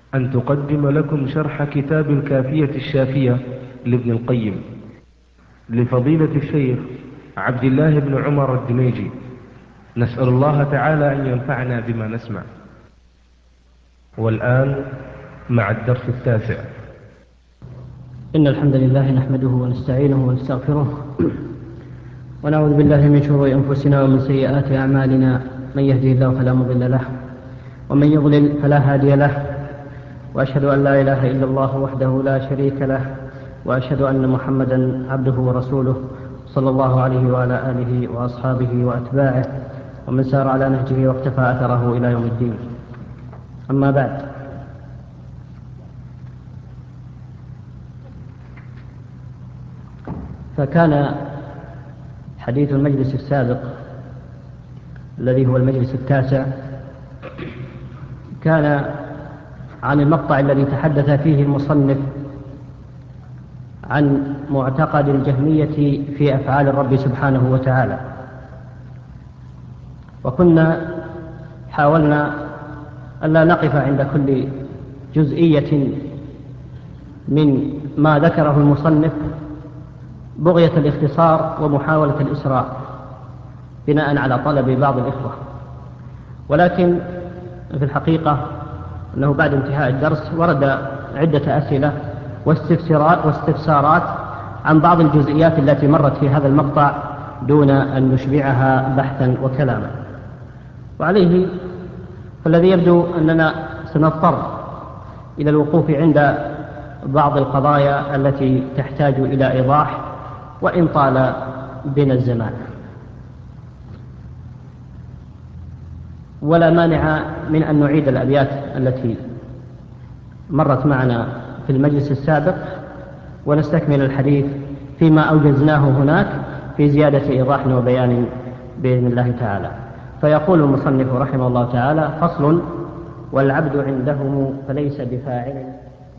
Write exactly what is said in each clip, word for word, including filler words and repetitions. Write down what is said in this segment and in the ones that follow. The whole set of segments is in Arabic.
أن تقدم لكم شرح كتاب الكافية الشافية لابن القيم لفضيلة الشيخ عبد الله بن عمر الدميجي. نسأل الله تعالى أن ينفعنا بما نسمع. والآن مع الدرس التاسع. إن الحمد لله نحمده ونستعينه ونستغفره ونعوذ بالله من شرور أنفسنا ومن سيئات أعمالنا، من يهده الله فلا مضل له ومن يضلل فلا هادي له، وأشهد أن لا إله إلا الله وحده لا شريك له، وأشهد أن محمدا عبده ورسوله صلى الله عليه وعلى آله وأصحابه وأتباعه ومن سار على نهجه واقتفى أثره إلى يوم الدين. أما بعد، فكان حديث المجلس السابق الذي هو المجلس التاسع كان عن المقطع الذي تحدث فيه المصنف عن معتقد الجهمية في أفعال الرب سبحانه وتعالى، وكنا حاولنا ألا نقف عند كل جزئية من ما ذكره المصنف بغية الاختصار ومحاولة الإسراع بناء على طلب بعض الإخوة، ولكن في الحقيقة أنه بعد انتهاء الدرس ورد عدة أسئلة واستفسارات عن بعض الجزئيات التي مرت في هذا المقطع دون أن نشبعها بحثا وكلاما، وعليه فالذي يبدو أننا سنضطر إلى الوقوف عند بعض القضايا التي تحتاج إلى إيضاح وإن طال بنا الزمان. ولا مانع من أن نعيد الأبيات التي مرت معنا في المجلس السابق ونستكمل الحديث فيما أوجزناه هناك في زيادة إيضاح وبيان بإذن الله تعالى. فيقول المصنف رحمه الله تعالى: فصل: والعبد عندهم فليس بفاعل.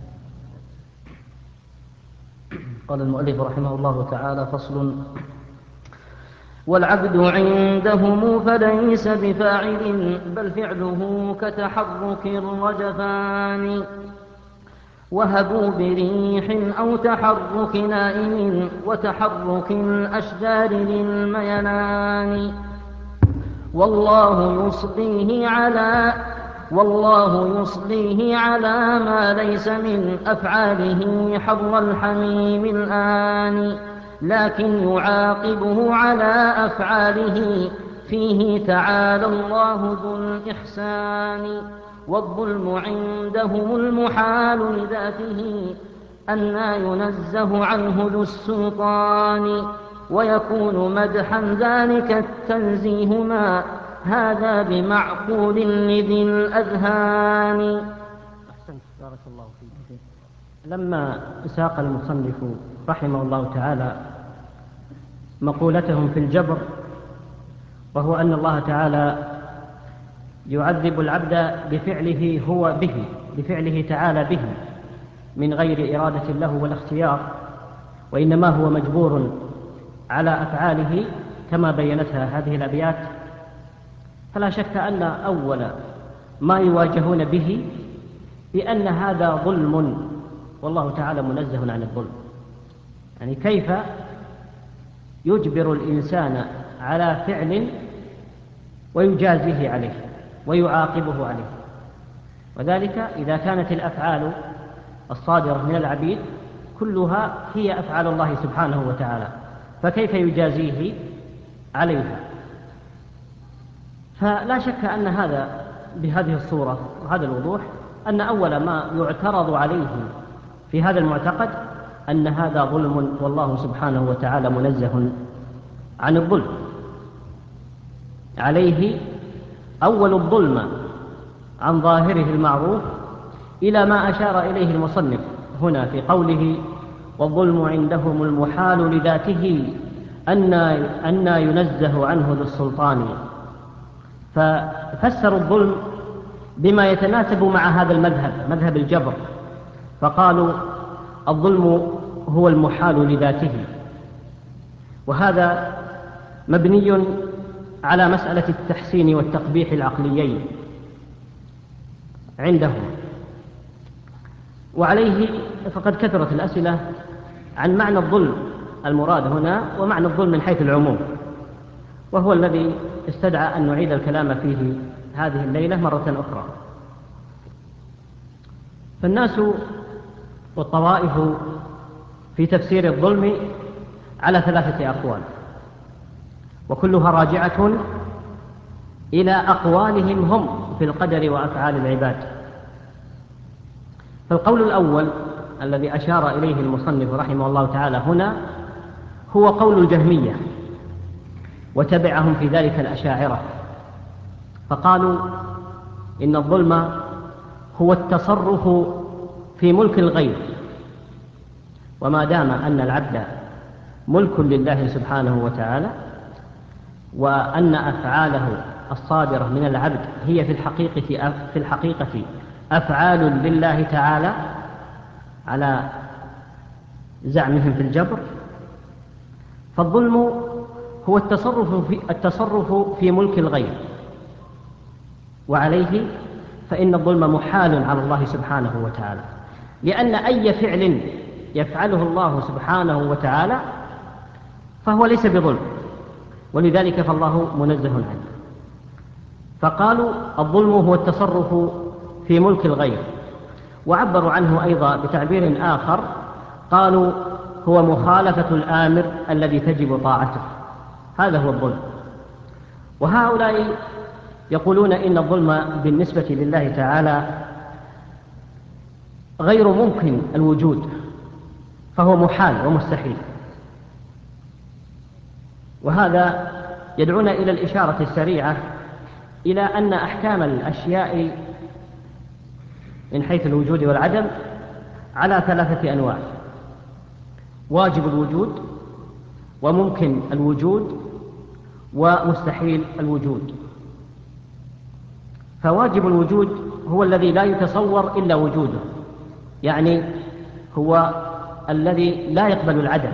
قال المؤلف رحمه الله تعالى: فصل: والعبد عندهم فليس بفاعل، بل فعله كتحرك الرجفان، وهبوا بريح أو تحرك نائم وتحرك الأشجار للميلان، والله يصليه على والله يصليه على ما ليس من أفعاله حر الحميم الآن، لكن يعاقبه على أفعاله فيه تعالى الله ذو الإحسان، والظلم عندهم المحال لذاته أنى ينزه عنه ذو السلطان، ويكون مدحا ذلك التنزيه ما هذا بمعقول لذي الأذهان. أحسنت، بارك الله فيك. لما ساق المصنف رحمه الله تعالى مقولتهم في الجبر، وهو أن الله تعالى يعذب العبد بفعله هو به بفعله تعالى به من غير إرادة له ولا اختيار، وإنما هو مجبور على أفعاله كما بينتها هذه الأبيات، فلا شك أن أول ما يواجهون به بأن هذا ظلم، والله تعالى منزه عن الظلم. يعني كيف يجبر الإنسان على فعل ويجازيه عليه ويعاقبه عليه؟ وذلك إذا كانت الأفعال الصادرة من العبيد كلها هي أفعال الله سبحانه وتعالى، فكيف يجازيه عليها؟ فلا شك أن هذا بهذه الصورة وهذا الوضوح أن أول ما يعترض عليه في هذا المعتقد أن هذا ظلم، والله سبحانه وتعالى منزه عن الظلم. عليه أول الظلم عن ظاهره المعروف إلى ما أشار إليه المصنف هنا في قوله: والظلم عندهم المحال لذاته أنى ينزه عنه ذو السلطان، ففسروا الظلم بما يتناسب مع هذا المذهب، مذهب الجبر، فقالوا الظلم هو المحال لذاته، وهذا مبني على مسألة التحسين والتقبيح العقليين عندهم، وعليه فقد كثرت الأسئلة عن معنى الظلم المراد هنا ومعنى الظلم من حيث العموم، وهو الذي استدعى أن نعيد الكلام فيه هذه الليلة مرة أخرى. فالناس والطوائف في تفسير الظلم على ثلاثة أقوال، وكلها راجعة إلى أقوالهم هم في القدر وأفعال العباد. فالقول الأول الذي أشار إليه المصنف رحمه الله تعالى هنا هو قول الجهمية، وتبعهم في ذلك الأشاعرة، فقالوا إن الظلم هو التصرف في ملك الغير، وما دام أن العبد ملك لله سبحانه وتعالى، وأن أفعاله الصادرة من العبد هي في الحقيقة في الحقيقة أفعال لله تعالى على زعمهم في الجبر، فالظلم هو التصرف في, التصرف في ملك الغير، وعليه فإن الظلم محال على الله سبحانه وتعالى، لأن أي فعل يفعله الله سبحانه وتعالى فهو ليس بظلم، ولذلك فالله منزه عنه. فقالوا الظلم هو التصرف في ملك الغير، وعبروا عنه أيضا بتعبير آخر، قالوا هو مخالفة الآمر الذي تجب طاعته، هذا هو الظلم. وهؤلاء يقولون إن الظلم بالنسبة لله تعالى غير ممكن الوجود، فهو محال ومستحيل. وهذا يدعونا إلى الإشارة السريعة إلى أن أحكام الأشياء من حيث الوجود والعدم على ثلاثة أنواع: واجب الوجود، وممكن الوجود، ومستحيل الوجود. فواجب الوجود هو الذي لا يتصور إلا وجوده، يعني هو الذي لا يقبل العدم،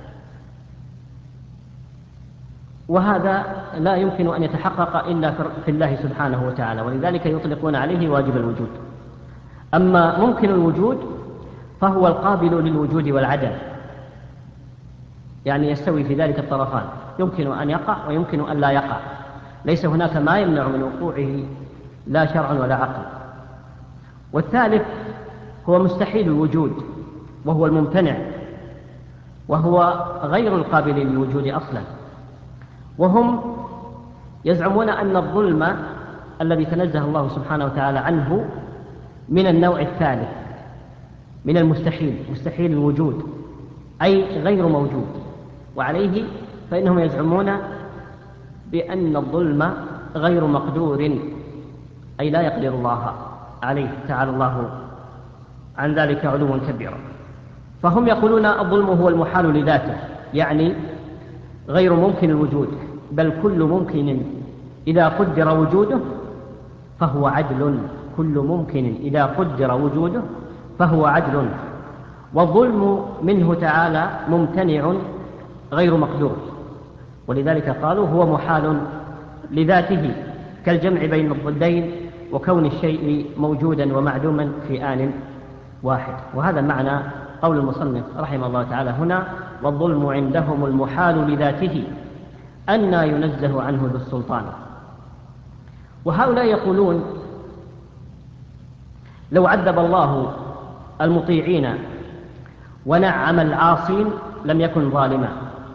وهذا لا يمكن أن يتحقق إلا في الله سبحانه وتعالى، ولذلك يطلقون عليه واجب الوجود. أما ممكن الوجود فهو القابل للوجود والعدم، يعني يستوي في ذلك الطرفان، يمكن أن يقع ويمكن أن لا يقع، ليس هناك ما يمنع من وقوعه لا شرعا ولا عقلا. والثالث هو مستحيل الوجود، وهو الممتنع، وهو غير القابل للوجود أصلا. وهم يزعمون أن الظلم الذي تنزه الله سبحانه وتعالى عنه من النوع الثالث، من المستحيل، مستحيل الوجود، أي غير موجود. وعليه فإنهم يزعمون بأن الظلم غير مقدور، أي لا يقدر الله عليه تعالى الله عن ذلك علوا كبيرا. فهم يقولون الظلم هو المحال لذاته، يعني غير ممكن الوجود، بل كل ممكن إذا قدر وجوده فهو عدل، كل ممكن إذا قدر وجوده فهو عدل. والظلم منه تعالى ممتنع غير مقدور، ولذلك قالوا هو محال لذاته، كالجمع بين الضدين وكون الشيء موجودا ومعدوما في آن واحد. وهذا معنى قول المصنف رحمه الله تعالى هنا: والظلم عندهم المحال لذاته أنى ينزه عنه ذو السلطان. وهؤلاء يقولون لو عذب الله المطيعين ونعم العاصين لم يكن ظالما،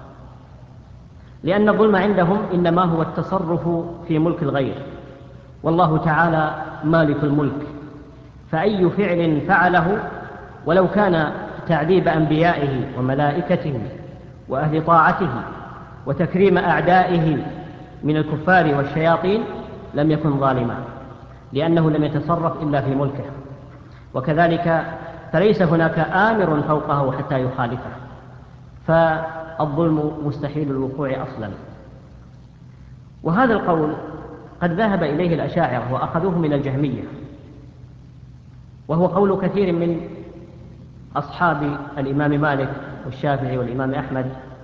لأن الظلم عندهم إنما هو التصرف في ملك الغير، والله تعالى مالك الملك، فأي فعل فعله ولو كان تعذيب أنبيائه وملائكته وأهل طاعته وتكريم أعدائه من الكفار والشياطين لم يكن ظالما، لأنه لم يتصرف إلا في ملكه، وكذلك فليس هناك آمر فوقه حتى يخالفه، فالظلم مستحيل الوقوع أصلا. وهذا القول قد ذهب إليه الأشاعرة وأخذوه من الجهمية، وهو قول كثير من أصحاب الإمام مالك والشافعي والإمام أحمد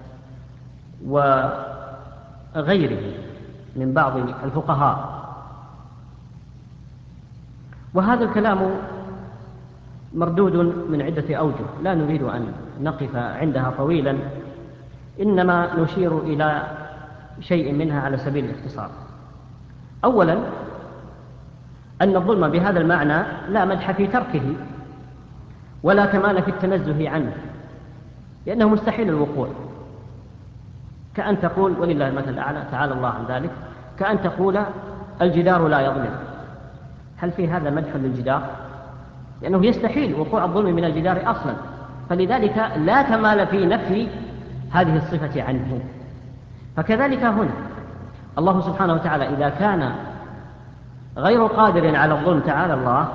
وغيره من بعض الفقهاء. وهذا الكلام مردود من عدة أوجه لا نريد أن نقف عندها طويلا، إنما نشير إلى شيء منها على سبيل الاختصار. أولا أن الظلم بهذا المعنى لا مدح في تركه ولا كمال في التنزه عنه، لأنه مستحيل الوقوع. كأن تقول، ولله المثل الأعلى تعالى الله عن ذلك، كأن تقول الجدار لا يظلم. هل في هذا مدح للجدار؟ لأنه يستحيل وقوع الظلم من الجدار أصلا، فلذلك لا كمال في نفي هذه الصفة عنه. فكذلك هنا الله سبحانه وتعالى إذا كان غير قادر على الظلم تعالى الله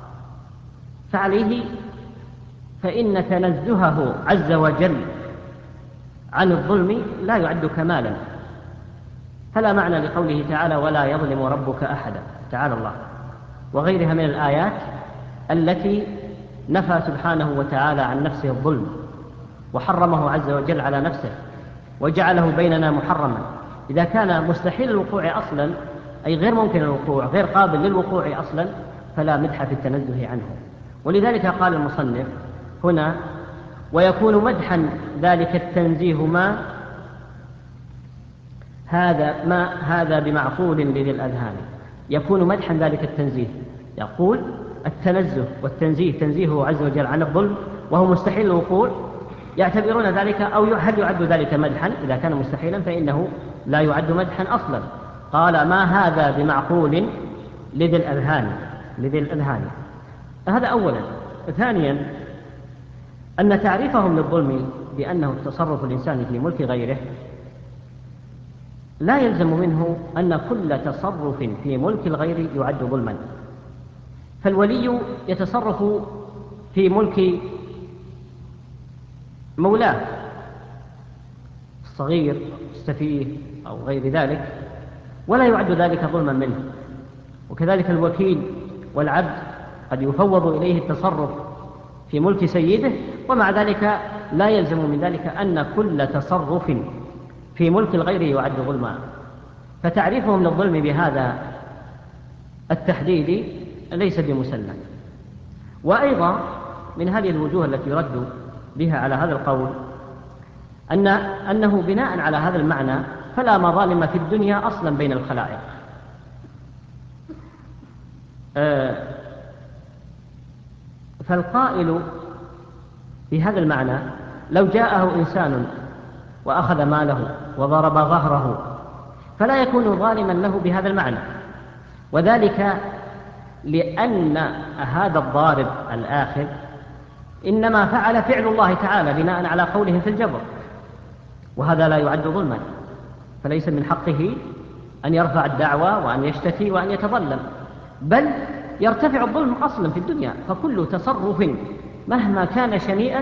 فعليه فإن تنزهه عز وجل عن الظلم لا يعد كمالا، فلا معنى لقوله تعالى ولا يظلم ربك أحدا تعالى الله، وغيرها من الآيات التي نفى سبحانه وتعالى عن نفسه الظلم وحرمه عز وجل على نفسه وجعله بيننا محرما. إذا كان مستحيل الوقوع أصلا، أي غير ممكن الوقوع، غير قابل للوقوع أصلا، فلا مدح في التنزه عنه. ولذلك قال المصنف هنا ويكون مدحا ذلك التنزيه ما هذا ما هذا بمعقول لذي الأذهان. يكون مدحا ذلك التنزيه، يقول التنزه والتنزيه تنزيهه عز وجل عن الظلم وهو مستحيل الوقوع، يعتبرون ذلك أو هل يعد ذلك مدحا؟ إذا كان مستحيلا فإنه لا يعد مدحا أصلا. قال ما هذا بمعقول لذي الأذهان لذي الأذهان هذا أولا. ثانيا أن تعريفهم للظلم بأنه التصرف الإنساني في ملك غيره لا يلزم منه أن كل تصرف في ملك الغير يعد ظلما. فالولي يتصرف في ملك مولاه الصغير السفيه أو غير ذلك ولا يعد ذلك ظلما منه، وكذلك الوكيل والعبد قد يفوض إليه التصرف في ملك سيده، ومع ذلك لا يلزم من ذلك أن كل تصرف في ملك الغير يعد ظلما. فتعريفهم للظلم بهذا التحديد ليس بمسلم. وأيضا من هذه الوجوه التي يرد بها على هذا القول أن أنه بناء على هذا المعنى فلا مظالم في الدنيا أصلا بين الخلائق. فالقائل بهذا المعنى لو جاءه إنسان وأخذ ماله وضرب ظهره فلا يكون ظالما له بهذا المعنى، وذلك لأن هذا الضارب الآخذ إنما فعل فعل الله تعالى بناء على قولهم في الجبر، وهذا لا يعد ظلما، فليس من حقه أن يرفع الدعوى وأن يشتكي وأن يتظلم، بل يرتفع الظلم أصلا في الدنيا. فكل تصرف مهما كان شنيئا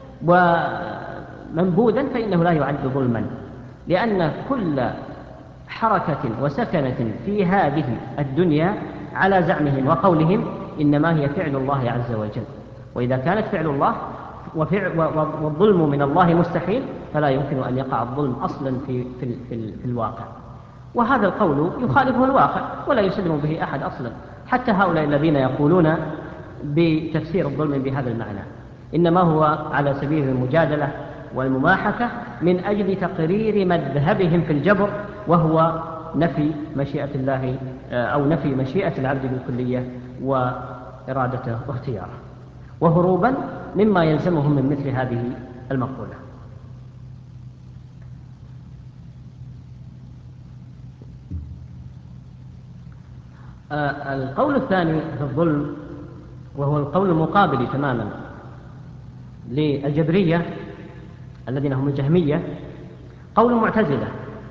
ومنبوذا فإنه لا يعد ظلما، لأن كل حركة وسكنة في هذه الدنيا على زعمهم وقولهم إنما هي فعل الله عز وجل، وإذا كانت فعل الله وفعل والظلم من الله مستحيل فلا يمكن أن يقع الظلم أصلا في, في, في, في الواقع. وهذا القول يخالفه الواقع ولا يسلم به أحد أصلا، حتى هؤلاء الذين يقولون بتفسير الظلم بهذا المعنى إنما هو على سبيل المجادلة والمماحكة من أجل تقرير مذهبهم في الجبر، وهو نفي مشيئة الله أو نفي مشيئة العبد بالكلية وإرادته واختياره، وهروبا مما يلزمهم من مثل هذه المقولة. القول الثاني في الظلم وهو القول المقابل تماما للجبرية الذين هم الجهمية قول المعتزلة.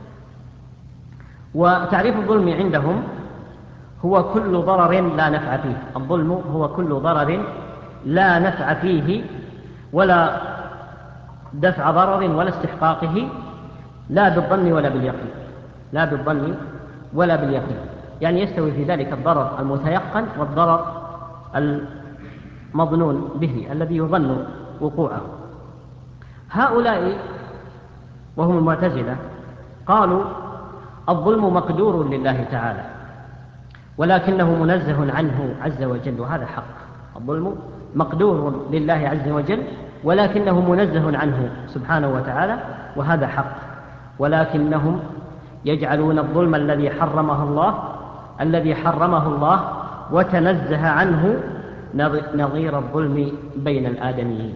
وتعريف الظلم عندهم هو كل ضرر لا نفع فيه. الظلم هو كل ضرر لا نفع فيه ولا دفع ضرر ولا استحقاقه، لا بالظن ولا باليقين، لا بالظن ولا باليقين، يعني يستوي في ذلك الضرر المتيقن والضرر المظنون به الذي يظن وقوعه. هؤلاء وهم المعتزلة قالوا الظلم مقدور لله تعالى ولكنه منزه عنه عز وجل، وهذا حق. الظلم مقدور لله عز وجل، ولكنه منزه عنه سبحانه وتعالى، وهذا حق. ولكنهم يجعلون الظلم الذي حرمه الله الذي حرمه الله وتنزه عنه نظير الظلم بين الآدميين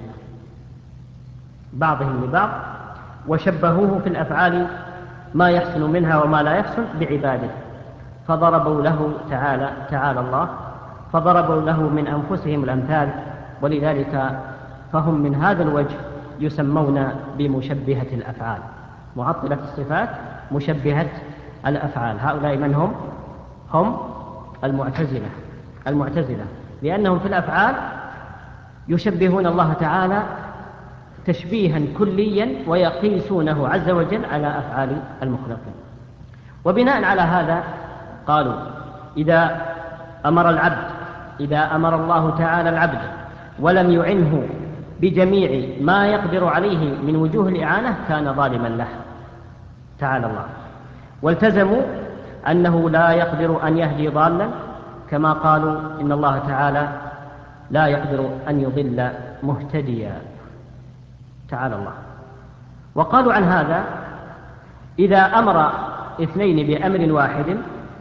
بعضهم لبعض، وشبهوه في الأفعال ما يحسن منها وما لا يحسن بعباده، فضربوا له تعالى تعالى الله فضربوا له من أنفسهم الأمثال، ولذلك فهم من هذا الوجه يسمون بمشبهة الأفعال، معطلة الصفات مشبهة الأفعال. هؤلاء من هم؟ هم المعتزلة المعتزلة لأنهم في الأفعال يشبهون الله تعالى تشبيها كليا ويقيسونه عز وجل على أفعال المخلوقين. وبناء على هذا قالوا إذا أمر العبد إذا أمر الله تعالى العبد ولم يعنه بجميع ما يقدر عليه من وجوه الإعانة كان ظالما له تعالى الله، والتزموا أنه لا يقدر أن يهدي ضالا، كما قالوا إن الله تعالى لا يقدر أن يضل مهتديا تعالى الله. وقالوا عن هذا إذا أمر اثنين بأمر واحد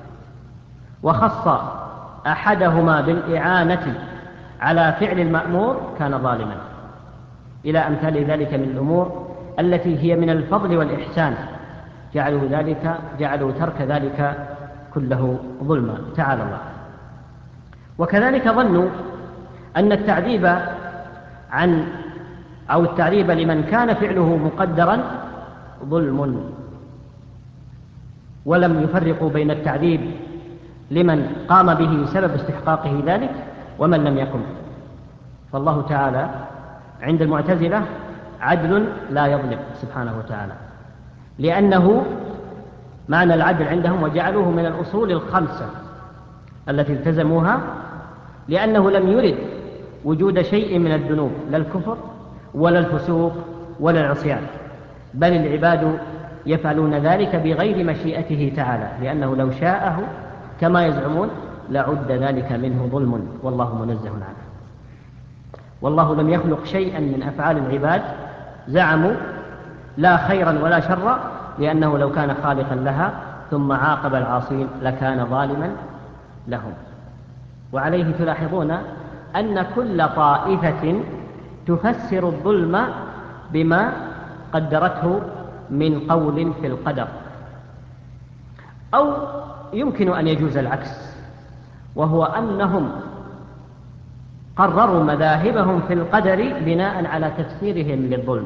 وخص أحدهما بالإعانة على فعل المأمور كان ظالما، إلى أمثال ذلك من الأمور التي هي من الفضل والإحسان، جعلوا ذلك جعلوا ترك ذلك كله ظلما تعالى الله. وكذلك ظنوا أن التعذيب عن أو التعذيب لمن كان فعله مقدرا ظلم، ولم يفرقوا بين التعذيب لمن قام به سبب استحقاقه ذلك ومن لم يقم. فالله تعالى عند المعتزلة عدل لا يظلم سبحانه وتعالى، لأنه معنى العدل عندهم وجعلوه من الأصول الخمسة التي التزموها، لأنه لم يرد وجود شيء من الذنوب، لا الكفر ولا الفسوق ولا العصيان، بل العباد يفعلون ذلك بغير مشيئته تعالى، لأنه لو شاءه كما يزعمون لعد ذلك منه ظلم، والله منزه عنه. والله لم يخلق شيئا من أفعال العباد زعموا لا خيرا ولا شرا، لأنه لو كان خالقا لها ثم عاقب العاصين لكان ظالما لهم. وعليه تلاحظون أن كل طائفة تفسر الظلم بما قدرته من قول في القدر، أو يمكن أن يجوز العكس، وهو أنهم قرروا مذاهبهم في القدر بناء على تفسيرهم للظلم.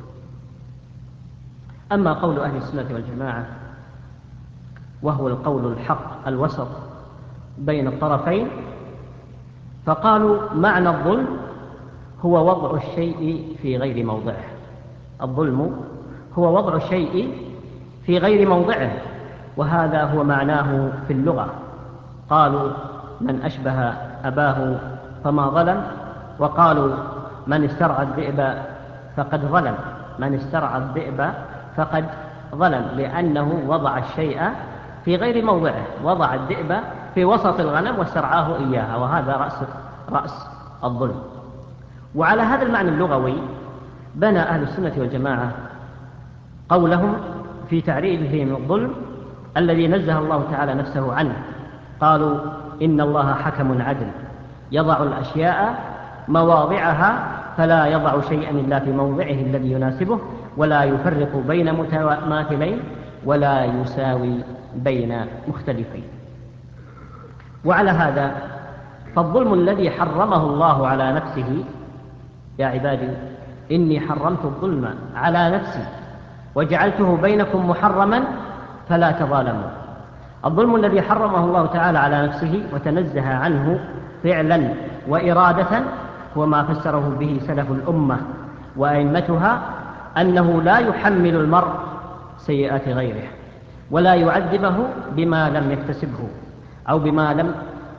أما قول أهل السنة والجماعة وهو القول الحق الوسط بين الطرفين، فقالوا معنى الظلم هو وضع الشيء في غير موضعه. الظلم هو وضع الشيء في غير موضعه، وهذا هو معناه في اللغة. قالوا من أشبه أباه فما ظلم، وقالوا من استرعى الذئب فقد ظلم من استرعى الذئب فقد ظلم لأنه وضع الشيء في غير موضعه، وضع الذئب في وسط الغنم واسترعاه إياها، وهذا رأس, رأس الظلم. وعلى هذا المعنى اللغوي بنى أهل السنة والجماعة قولهم في تعريفهم الظلم الذي نزه الله تعالى نفسه عنه. قالوا إن الله حكم عدل يضع الأشياء مواضعها فلا يضع شيئا إلا في موضعه الذي يناسبه، ولا يفرق بين متماثلين ولا يساوي بين مختلفين. وعلى هذا فالظلم الذي حرمه الله على نفسه، يا عبادي إني حرمت الظلم على نفسي وجعلته بينكم محرما فلا تظالموا. الظلم الذي حرمه الله تعالى على نفسه وتنزه عنه فعلا وإرادة هو ما فسره به سلف الأمة وأئمتها، أنه لا يحمل المرء سيئات غيره ولا يعذبه بما لم يكتسبه أو بما لم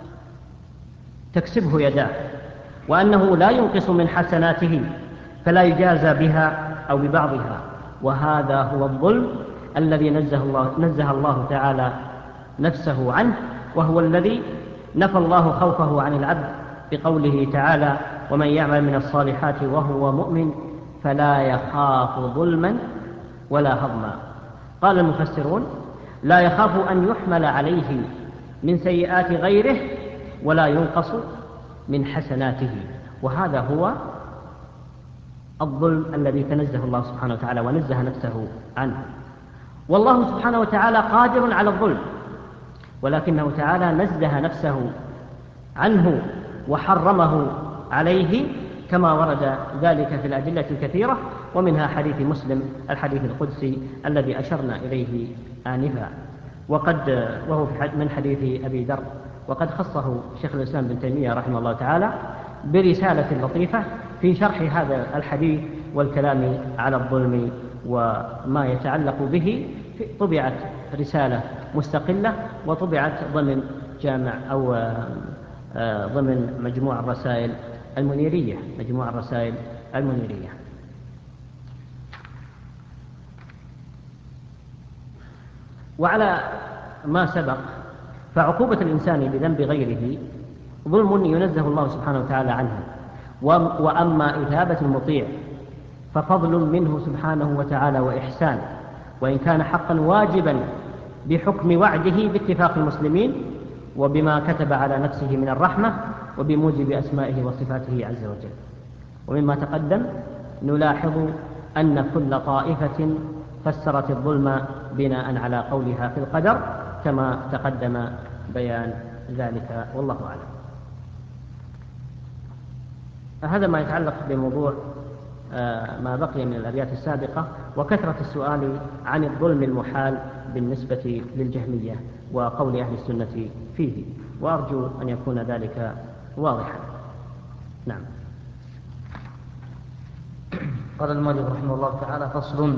تكسبه يداه، وأنه لا ينقص من حسناته فلا يجازى بها أو ببعضها. وهذا هو الظلم الذي نزه الله, نزه الله تعالى نفسه عنه، وهو الذي نفى الله خوفه عن العبد بقوله تعالى ومن يعمل من الصالحات وهو مؤمن فلا يخاف ظلما ولا هضما. قال المفسرون: لا يخاف أن يحمل عليه من سيئات غيره ولا ينقص من حسناته، وهذا هو الظلم الذي تنزه الله سبحانه وتعالى ونزه نفسه عنه. والله سبحانه وتعالى قادر على الظلم، ولكنه تعالى نزه نفسه عنه وحرمه عليه، كما ورد ذلك في الأدلة الكثيرة، ومنها حديث مسلم الحديث القدسي الذي أشرنا إليه آنفا، وقد وهو من حديث أبي ذر، وقد خصه شيخ الإسلام بن تيمية رحمه الله تعالى برسالة لطيفة في شرح هذا الحديث والكلام على الظلم وما يتعلق به. طبعت رسالة مستقلة وطبعت ضمن جامع أو ضمن مجموع الرسائل المنيرية مجموع الرسائل المنيرية. وعلى ما سبق فعقوبة الإنسان بذنب غيره ظلم ينزه الله سبحانه وتعالى عنه، وأما إثابة المطيع ففضل منه سبحانه وتعالى وإحسان، وإن كان حقا واجبا بحكم وعده باتفاق المسلمين وبما كتب على نفسه من الرحمة وبموجب أسمائه وصفاته عز وجل. ومما تقدم نلاحظ أن كل طائفة فسرت الظلم بناء على قولها في القدر كما تقدم بيان ذلك، والله أعلم. هذا ما يتعلق بموضوع ما بقي من الأبيات السابقة، وكثرة السؤال عن الظلم المحال بالنسبة للجهمية وقول أهل السنة فيه، وأرجو أن يكون ذلك واضحا. نعم. قال المؤلف رحمه الله تعالى: فصل: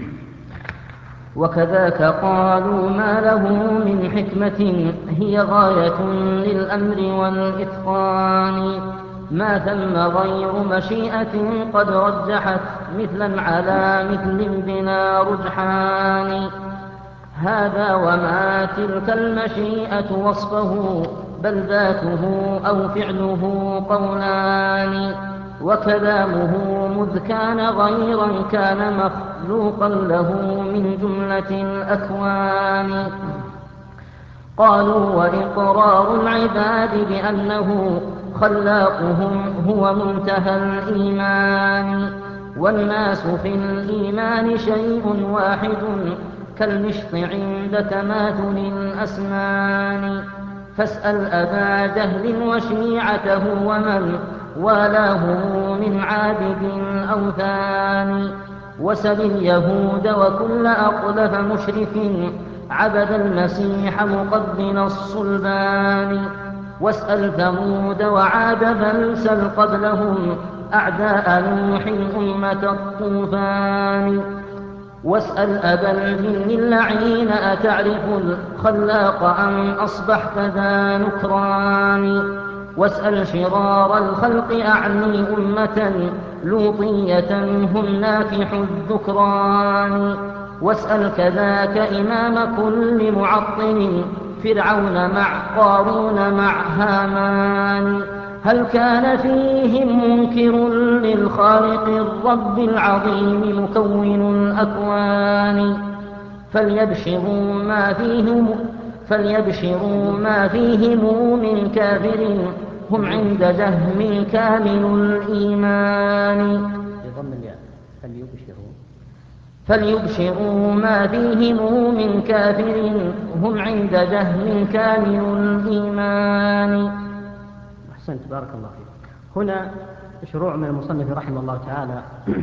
وكذاك قالوا ما له من حكمة هي غاية للأمر والإتقان، ما ثم غير مشيئة قد رجحت مثلا على مثل بلا رجحان، هذا وما تلك المشيئة وصفه بل ذاته أو فعله قولان، وكلامه مذ كان غيرا كان مخلوقا له من جملة الأكوان. قالوا وإقرار العباد بأنه خلاقهم هو منتهى الإيمان، والناس في الإيمان شيء واحد كالمشط عند تماثل الأسنان، فاسأل أبا جهل وشيعته ومن والاه من عابد الأوثان، وسل اليهود وكل أقلف مشرك عبد المسيح مقبل الصلبان، واسأل ثمود وعاد بل سل قبلهم أعداء نوح أمة الطوفان، واسأل أبا الجن اللعين أتعرف الخلاق أم أصبحت ذا نكران، واسأل شرار الخلق أعني أمة لوطية هم ناكح الذكران، واسأل كذاك إمام كل معطل فرعون مع قارون مع هامان، هل كان فيهم منكر للخالق الرب العظيم مكون الأكوان، فليبشروا ما فيهم فليبشروا ما فيهم من كافر هم عند جهم كامل الإيمان، فليبشروا ما فيهم من كافر هم عند جهم كامل الإيمان. أحسنت، بارك الله فيك. هنا شروع من المصنف رحمه الله تعالى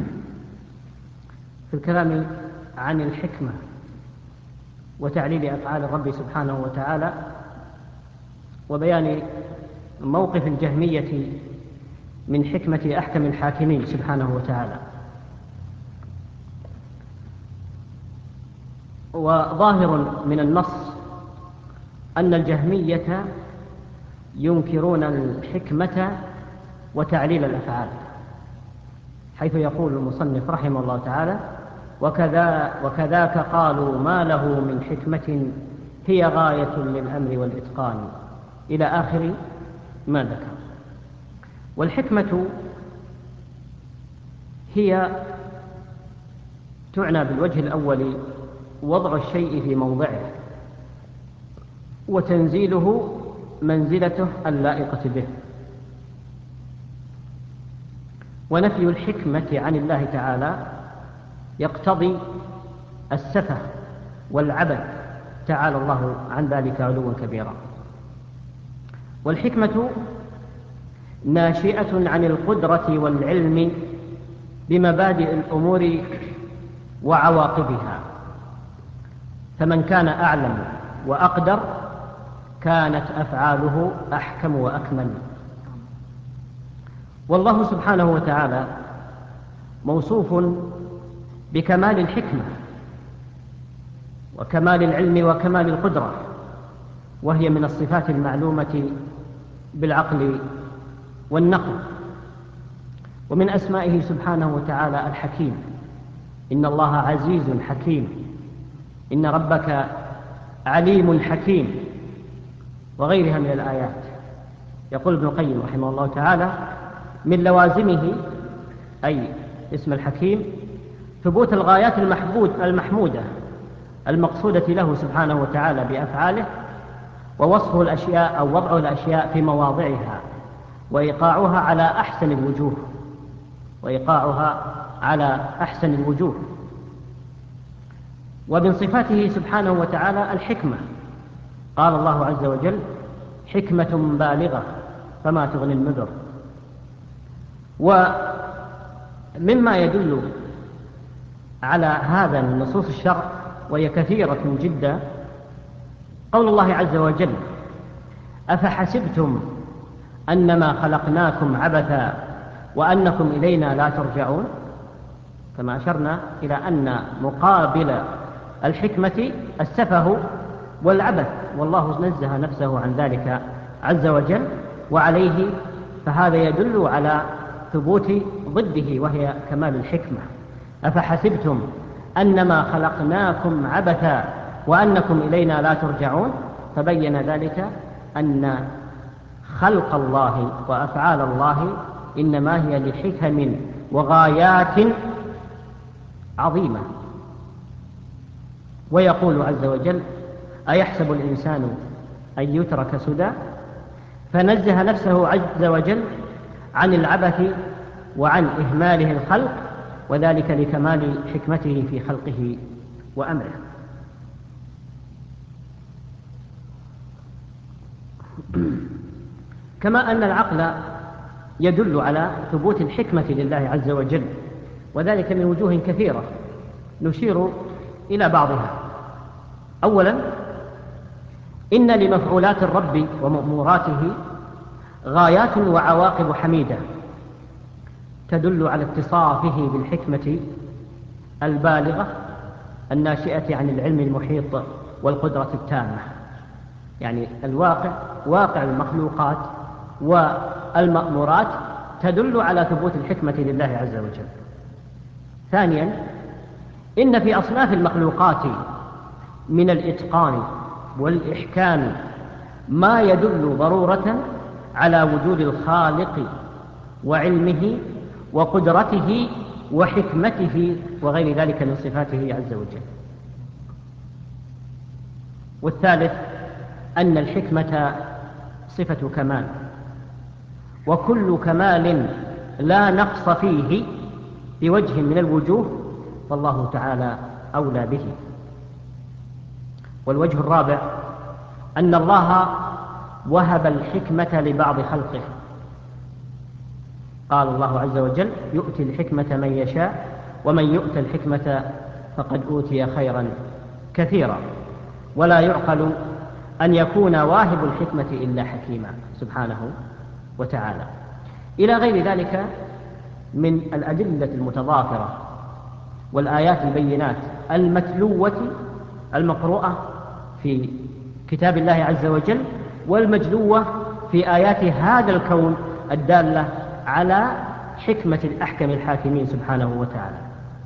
في الكلام عن الحكمة وتعليل أفعال الرب سبحانه وتعالى، وبيان موقف الجهمية من حكمة أحكم الحاكمين سبحانه وتعالى. وظاهر من النص أن الجهمية ينكرون الحكمة وتعليل الأفعال، حيث يقول المصنف رحمه الله تعالى: وكذا وكذاك قالوا ما له من حكمة هي غاية للأمر والإتقان، إلى آخر ما ذكر. والحكمة هي تعنى بالوجه الأول وضع الشيء في موضعه وتنزيله منزلته اللائقة به، ونفي الحكمة عن الله تعالى يقتضي السفه والعبث، تعالى الله عن ذلك علوا كبيرا. والحكمة ناشئة عن القدرة والعلم بمبادئ الأمور وعواقبها، فمن كان أعلم وأقدر كانت أفعاله أحكم وأكمل. والله سبحانه وتعالى موصوف بكمال الحكمة وكمال العلم وكمال القدرة، وهي من الصفات المعلومة بالعقل والنقل. ومن أسمائه سبحانه وتعالى الحكيم، إن الله عزيز حكيم، إن ربك عليم حكيم، وغيرها من الآيات. يقول ابن القيم رحمه الله تعالى: من لوازمه أي اسم الحكيم ثبوت الغايات المحمود المحمودة المقصودة له سبحانه وتعالى بأفعاله، ووصفه الأشياء أو وضع الأشياء في مواضعها، وإيقاعها على أحسن الوجوه وإيقاعها على أحسن الوجوه. ومن صفاته سبحانه وتعالى الحكمة، قال الله عز وجل: حكمة بالغة فما تغني النذر. ومما يدل على هذا من نصوص الشرع، وهي كثيرة جدا، قول الله عز وجل: أفحسبتم أنما خلقناكم عبثا وأنكم إلينا لا ترجعون، كما أشرنا إلى أن مقابل الحكمة السفه والعبث، والله نزه نفسه عن ذلك عز وجل وعليه، فهذا يدل على ثبوت ضده وهي كمال الحكمة. أفحسبتم أنما خلقناكم عبثا وأنكم إلينا لا ترجعون، فبين ذلك أن خلق الله وأفعال الله إنما هي لحكم وغايات عظيمة. ويقول عز وجل: أيحسب الإنسان أن يترك سدى، فنزه نفسه عز وجل عن العبث وعن إهماله الخلق، وذلك لكمال حكمته في خلقه وأمره. كما أن العقل يدل على ثبوت الحكمة لله عز وجل، وذلك من وجوه كثيرة نشير إلى بعضها. أولا، إن لمفعولات الرب ومأموراته غايات وعواقب حميدة تدل على اتصافه بالحكمة البالغة الناشئة عن العلم المحيط والقدرة التامة. يعني الواقع، واقع المخلوقات والمأمورات تدل على ثبوت الحكمة لله عز وجل. ثانيا، إن في أصناف المخلوقات من الإتقان والإحكام ما يدل ضرورة على وجود الخالق وعلمه وقدرته وحكمته وغير ذلك من صفاته عز وجل. والثالث، أن الحكمة صفة كمال، وكل كمال لا نقص فيه بوجه من الوجوه فالله تعالى أولى به. والوجه الرابع، أن الله وهب الحكمة لبعض خلقه، قال الله عز وجل: يؤتي الحكمة من يشاء ومن يؤت الحكمة فقد أوتي خيرا كثيرا. ولا يعقل أن يكون واهب الحكمة إلا حكيما سبحانه وتعالى، إلى غير ذلك من الأدلة المتضافرة والآيات البينات المتلوة المقروءة في كتاب الله عز وجل والمجلوة في آيات هذا الكون الدالة على حكمة الأحكم الحاكمين سبحانه وتعالى.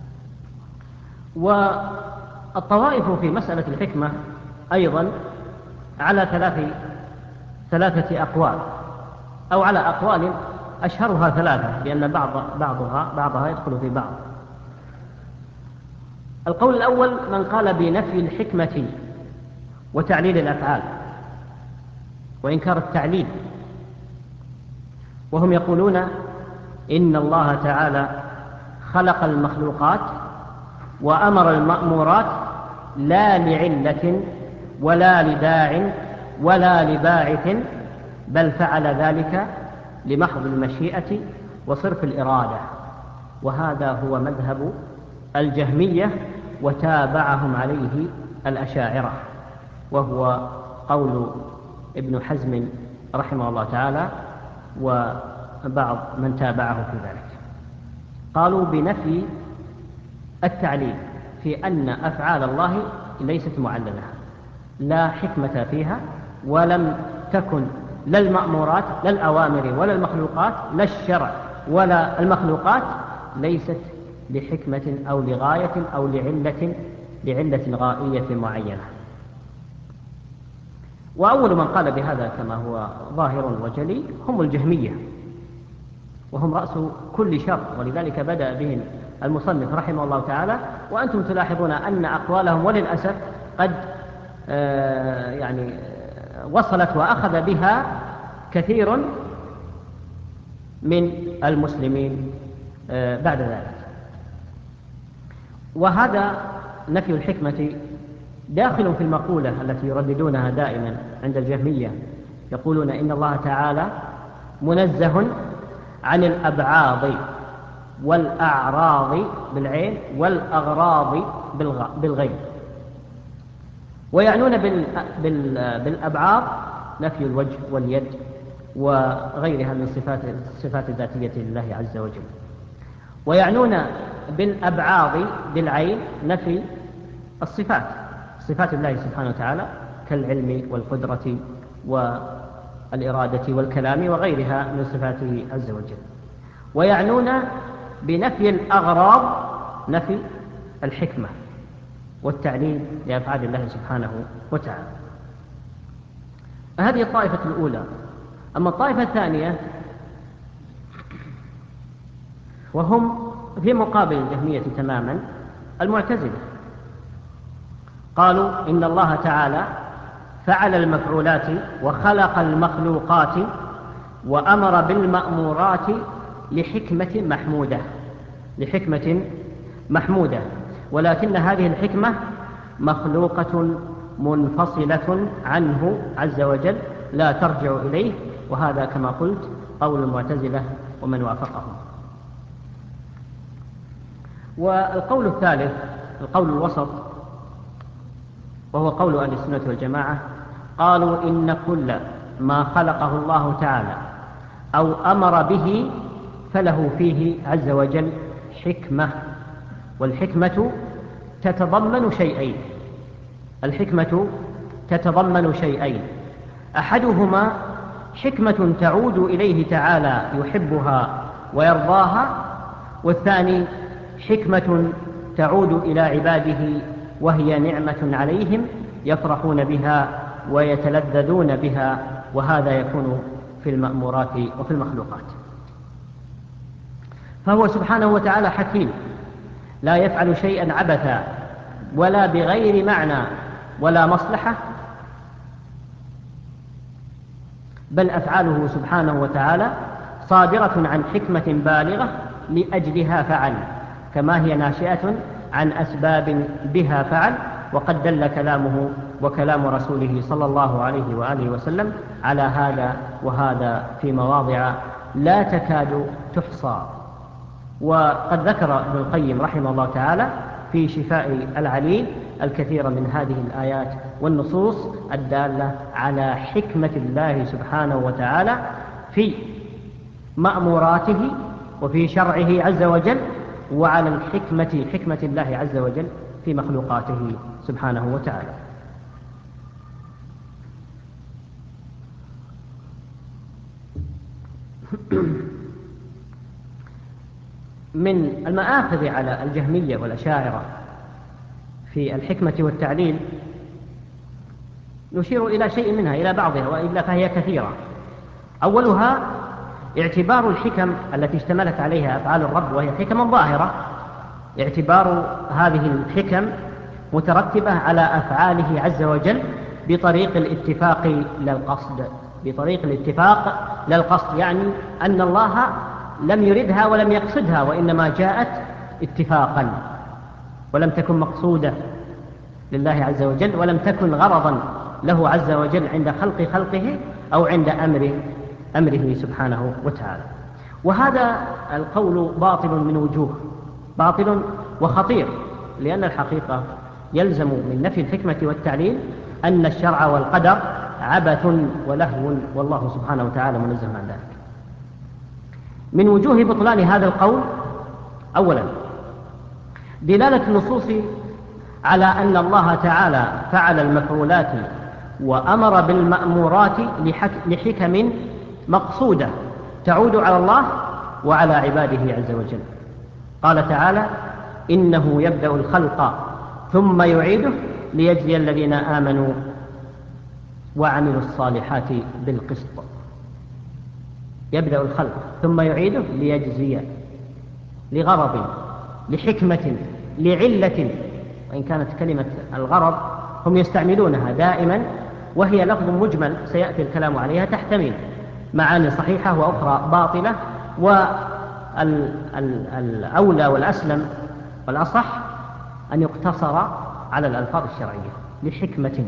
والطوائف في مسألة الحكمة أيضا على ثلاث ثلاثة أقوال، أو على أقوال أشهرها ثلاثة لأن بعض بعضها بعضها يدخل في بعض. القول الأول من قال بنفي الحكمة وتعليل الأفعال وإنكار التعليل، وهم يقولون إن الله تعالى خلق المخلوقات وأمر المأمورات لا لعلة ولا لداع ولا لباعث، بل فعل ذلك لمحض المشيئة وصرف الإرادة، وهذا هو مذهب الجهمية وتابعهم عليه الأشاعرة، وهو قول ابن حزم رحمه الله تعالى وبعض من تابعه في ذلك. قالوا بنفي التعليل في أن أفعال الله ليست معللة، لا حكمة فيها، ولم تكن لا المأمورات لا الأوامر ولا المخلوقات لا الشرع ولا المخلوقات ليست لحكمة أو لغاية أو لعلة لعلة غائية معينة. وأول من قال بهذا كما هو ظاهر وجلي هم الجهمية، وهم رأس كل شر، ولذلك بدأ بهم المصنف رحمه الله تعالى. وأنتم تلاحظون أن أقوالهم وللأسف قد آه يعني وصلت وأخذ بها كثير من المسلمين آه بعد ذلك. وهذا نفي الحكمة داخل في المقولة التي يرددونها دائما عند الجهمية، يقولون إن الله تعالى منزه عن الأبعاض والأعراض بالعين والأغراض بالغين، ويعنون بالأبعاض نفي الوجه واليد وغيرها من صفات الصفات الذاتية لله عز وجل، ويعنون بالأبعاض بالعين نفي الصفات صفات الله سبحانه وتعالى كالعلم والقدرة والإرادة والكلام وغيرها من صفاته عز وجل، ويعنون بنفي الأغراض نفي الحكمة والتعليل لأفعال الله سبحانه وتعالى. هذه الطائفة الأولى. أما الطائفة الثانية وهم في مقابل الجهمية تماما المعتزلة، قالوا إن الله تعالى فعل المفعولات وخلق المخلوقات وأمر بالمأمورات لحكمة محمودة لحكمة محمودة ولكن هذه الحكمة مخلوقة منفصلة عنه عز وجل لا ترجع إليه، وهذا كما قلت قول المعتزلة ومن وافقهم. والقول الثالث القول الوسط وهو قول أهل السنة والجماعة، قالوا إن كل ما خلقه الله تعالى أو أمر به فله فيه عز وجل حكمة، والحكمة تتضمن شيئين الحكمة تتضمن شيئين أحدهما حكمة تعود إليه تعالى يحبها ويرضاها، والثاني حكمة تعود إلى عباده وهي نعمة عليهم يفرحون بها ويتلذذون بها، وهذا يكون في المأمورات وفي المخلوقات. فهو سبحانه وتعالى حكيم لا يفعل شيئا عبثا ولا بغير معنى ولا مصلحة، بل أفعاله سبحانه وتعالى صادرة عن حكمة بالغة لأجلها فعل، كما هي ناشئة عن أسباب بها فعل. وقد دل كلامه وكلام رسوله صلى الله عليه وآله وسلم على هذا، وهذا في مواضع لا تكاد تحصى. وقد ذكر ابن القيم رحمه الله تعالى في شفاء العليل الكثير من هذه الآيات والنصوص الدالة على حكمة الله سبحانه وتعالى في مأموراته وفي شرعه عز وجل، وعلى الحكمة حكمة الله عز وجل في مخلوقاته سبحانه وتعالى. من المآخذ على الجهمية والأشاعرة في الحكمة والتعليل نشير إلى شيء منها، إلى بعضها، وإلا فهي كثيرة. أولها اعتبار الحكم التي اشتملت عليها أفعال الرب وهي حكم ظاهرة، اعتبار هذه الحكم مترتبة على أفعاله عز وجل بطريق الاتفاق لا القصد، بطريق الاتفاق لا القصد، يعني أن الله لم يردها ولم يقصدها، وإنما جاءت اتفاقا ولم تكن مقصودة لله عز وجل، ولم تكن غرضا له عز وجل عند خلق خلقه أو عند أمر أمره سبحانه وتعالى. وهذا القول باطل من وجوه، باطل وخطير، لأن الحقيقة يلزم من نفي الحكمة والتعليل أن الشرع والقدر عبث ولهو، والله سبحانه وتعالى منزه عن ذلك. من وجوه بطلان هذا القول: أولا، دلالة النصوص على أن الله تعالى فعل المفعولات وأمر بالمأمورات لحكم مقصودة تعود على الله وعلى عباده عز وجل. قال تعالى: إنه يبدأ الخلق ثم يعيده ليجزي الذين آمنوا وعملوا الصالحات بالقسط. يبدأ الخلق ثم يعيده ليجزي، لغرض، لحكمة، لعلة، وإن كانت كلمة الغرض هم يستعملونها دائما وهي لفظ مجمل سيأتي الكلام عليها، تحتمل معاني صحيحة وأخرى باطلة، والأولى والأسلم والأصح أن يقتصر على الألفاظ الشرعية لحكمة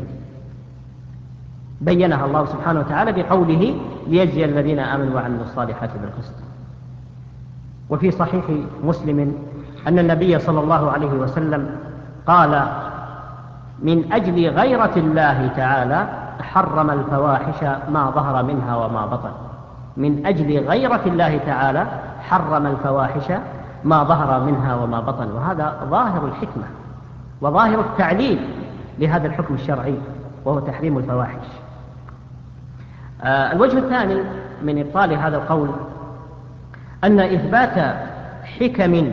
بينها الله سبحانه وتعالى بقوله: ليجزي الذين آمنوا وعملوا الصالحات بالقسط. وفي صحيح مسلم أن النبي صلى الله عليه وسلم قال: من أجل غيرة الله تعالى حرم الفواحش ما ظهر منها وما بطن. من أجل غيرة الله تعالى حرم الفواحش ما ظهر منها وما بطن. وهذا ظاهر الحكمة وظاهر التعليل لهذا الحكم الشرعي، وهو تحريم الفواحش. آه الوجه الثاني من إبطال هذا القول أن إثبات حكم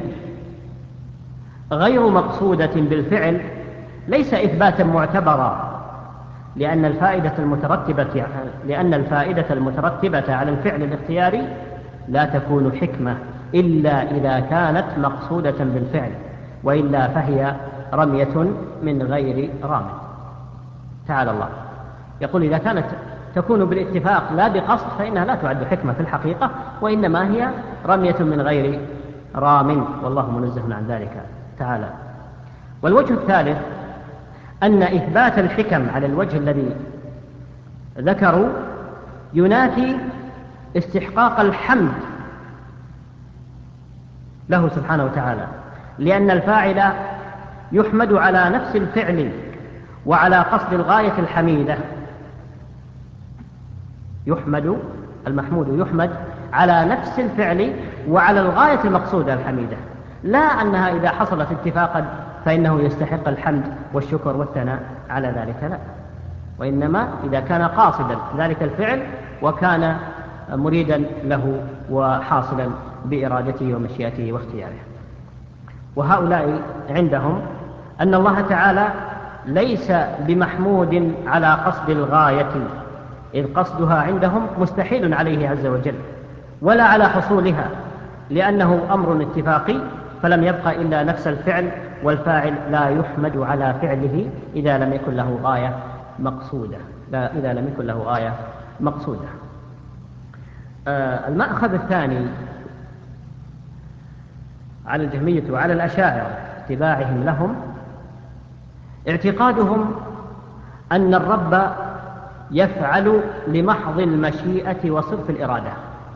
غير مقصودة بالفعل ليس إثباتا معتبرا، لأن الفائدة المترتبة لأن الفائدة المترتبة على الفعل الاختياري لا تكون حكمة إلا إذا كانت مقصودة بالفعل، وإلا فهي رمية من غير رام. تعالى الله يقول: إذا كانت تكون بالاتفاق لا بقصد فإنها لا تعد حكمة في الحقيقة، وإنما هي رمية من غير رام، والله منزه عن ذلك تعالى. والوجه الثالث أن إثبات الحكم على الوجه الذي ذكروا ينافي استحقاق الحمد له سبحانه وتعالى، لأن الفاعل يحمد على نفس الفعل وعلى قصد الغاية الحميدة. يحمد المحمود يحمد على نفس الفعل وعلى الغاية المقصودة الحميدة، لا أنها إذا حصلت اتفاقا فإنه يستحق الحمد والشكر والثناء على ذلك، لا، وإنما إذا كان قاصدا ذلك الفعل وكان مريدا له وحاصلا بإرادته ومشيئته واختياره. وهؤلاء عندهم أن الله تعالى ليس بمحمود على قصد الغاية، إذ قصدها عندهم مستحيل عليه عز وجل، ولا على حصولها، لأنه أمر اتفاقي فلم يبق إلا نفس الفعل، والفاعل لا يحمد على فعله إذا لم يكن له غاية مقصودة، لا إذا لم يكن له غاية مقصودة. آه المأخذ الثاني على الجهمية وعلى الأشاعرة اتباعهم لهم اعتقادهم أن الرب يفعل لمحض المشيئة وصرف الإرادة،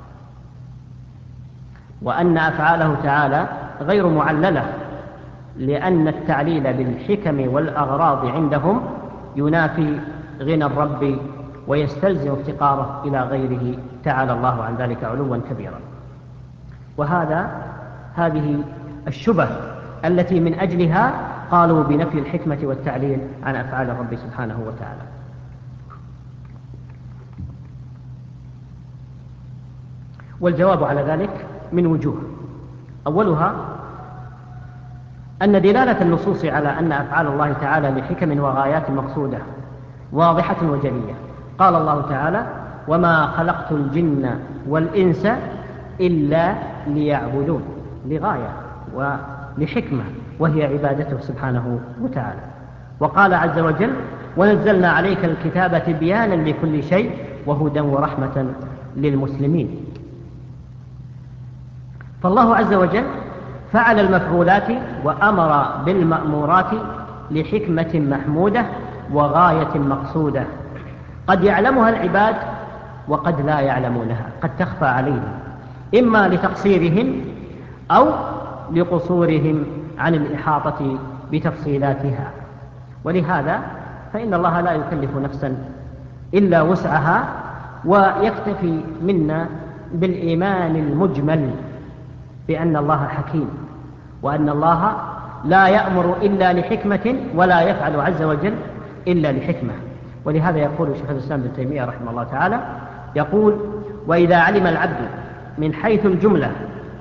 وأن أفعاله تعالى غير معللة، لأن التعليل بالحكم والأغراض عندهم ينافي غنى الرب ويستلزم افتقاره إلى غيره تعالى الله عن ذلك علوا كبيرا. وهذا هذه الشبه التي من أجلها قالوا بنفي الحكمة والتعليل عن أفعال الرب سبحانه وتعالى. والجواب على ذلك من وجوه: أولها أن دلالة النصوص على أن أفعال الله تعالى لحكم وغايات مقصودة واضحة وجلية. قال الله تعالى: وما خلقت الجن والإنس إلا ليعبدون، لغاية ولحكمة، وهي عبادته سبحانه وتعالى. وقال عز وجل: ونزلنا عليك الكتاب تبيانا لكل شيء وهدى ورحمة للمسلمين. فالله عز وجل فعل المفعولات وأمر بالمأمورات لحكمة محمودة وغاية مقصودة قد يعلمها العباد وقد لا يعلمونها، قد تخفى عليهم، إما لتقصيرهم أو لقصورهم عن الإحاطة بتفصيلاتها. ولهذا فإن الله لا يكلف نفسا إلا وسعها، ويكتفي منا بالإيمان المجمل بأن الله حكيم، وأن الله لا يأمر إلا لحكمة ولا يفعل عز وجل إلا لحكمة. ولهذا يقول شيخ الإسلام ابن تيمية رحمه الله تعالى، يقول: وإذا علم العبد من حيث الجملة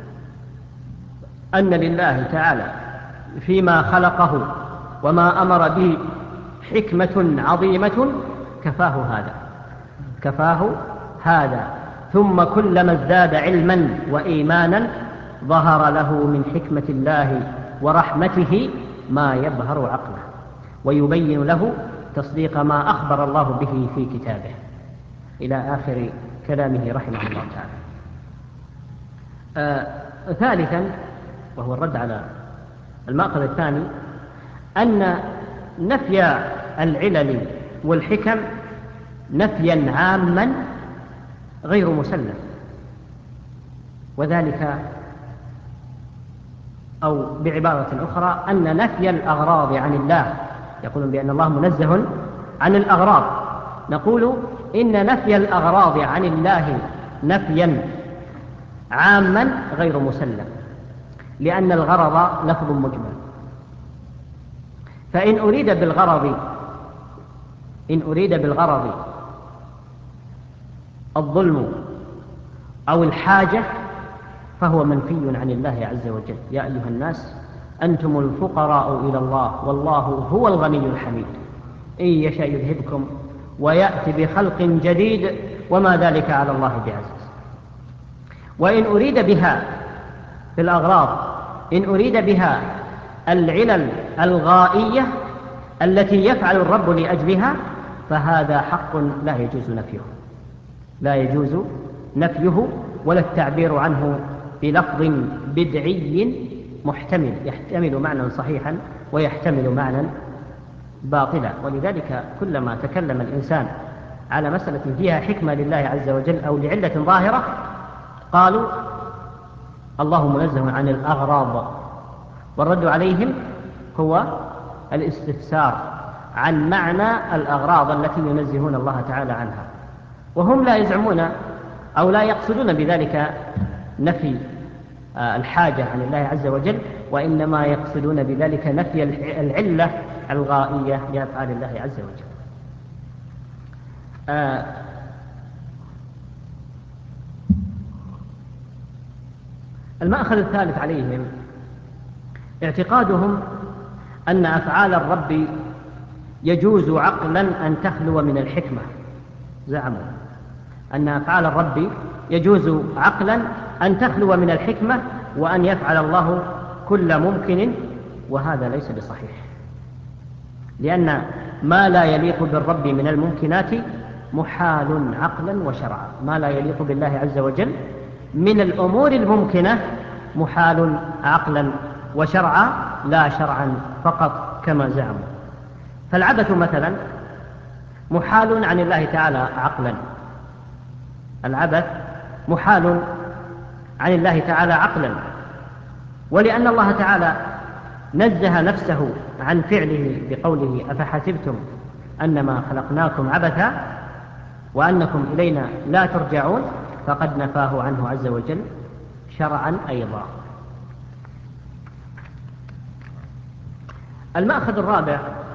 أن لله تعالى فيما خلقه وما أمر به حكمة عظيمة كفاه هذا كفاه هذا ثم كلما ازداد علما وإيمانا ظهر له من حكمة الله ورحمته ما يبهر عقله، ويبين له تصديق ما أخبر الله به في كتابه، إلى آخر كلامه رحمه الله تعالى. آه ثالثا، وهو الرد على المأخذ الثاني، أن نفي العلل والحكم نفيا عاما غير مسلم، وذلك أو بعبارة أخرى أن نفي الأغراض عن الله، يقولون بأن الله منزه عن الأغراض، نقول إن نفي الأغراض عن الله نفيا عاما غير مسلم، لأن الغرض لفظ مجمل، فإن أريد بالغرض إن أريد بالغرض الظلم أو الحاجة فهو منفي عن الله عز وجل. يا أيها الناس أنتم الفقراء إلى الله والله هو الغني الحميد، إن يشاء يذهبكم ويأتي بخلق جديد وما ذلك على الله بعزيز. وإن أريد بها في الأغراض إن أريد بها العلل الغائية التي يفعل الرب لأجلها فهذا حق لا يجوز نفيه لا يجوز نفيه ولا التعبير عنه بلفظ بدعي محتمل، يحتمل معنى صحيحا ويحتمل معنى باطلا. ولذلك كلما تكلم الإنسان على مسألة فيها حكمة لله عز وجل أو لعلة ظاهرة قالوا الله منزه عن الأغراض، والرد عليهم هو الاستفسار عن معنى الأغراض التي ينزهون الله تعالى عنها، وهم لا يزعمون أو لا يقصدون بذلك نفي الحاجة عن الله عز وجل، وإنما يقصدون بذلك نفي العلة الغائية لأفعال الله عز وجل. آه المأخذ الثالث عليهم اعتقادهم أن أفعال الرب يجوز عقلا أن تخلو من الحكمة. زعموا أن أفعال الرب يجوز عقلا أن تخلو من الحكمة وأن يفعل الله كل ممكن، وهذا ليس بصحيح، لأن ما لا يليق بالرب من الممكنات محال عقلا وشرعا. ما لا يليق بالله عز وجل من الأمور الممكنة محال عقلا وشرعا لا شرعا فقط كما زعموا. فالعبث مثلا محال عن الله تعالى عقلا، العبث محال عن الله تعالى عقلا، ولأن الله تعالى نزه نفسه عن فعله بقوله أفحسبتم أنما خلقناكم عبثا وأنكم إلينا لا ترجعون، فقد نفاه عنه عز وجل شرعا أيضا. المأخذ الرابع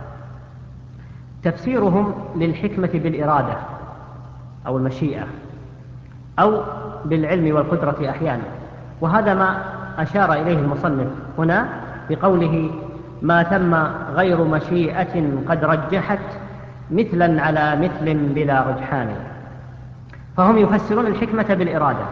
تفسيرهم للحكمة بالإرادة أو المشيئة أو بالعلم والقدرة أحيانا، وهذا ما أشار إليه المصنف هنا بقوله ما ثم غير مشيئة قد رجحت مثلا على مثل بلا رجحان. فهم يفسرون الحكمة بالإرادة،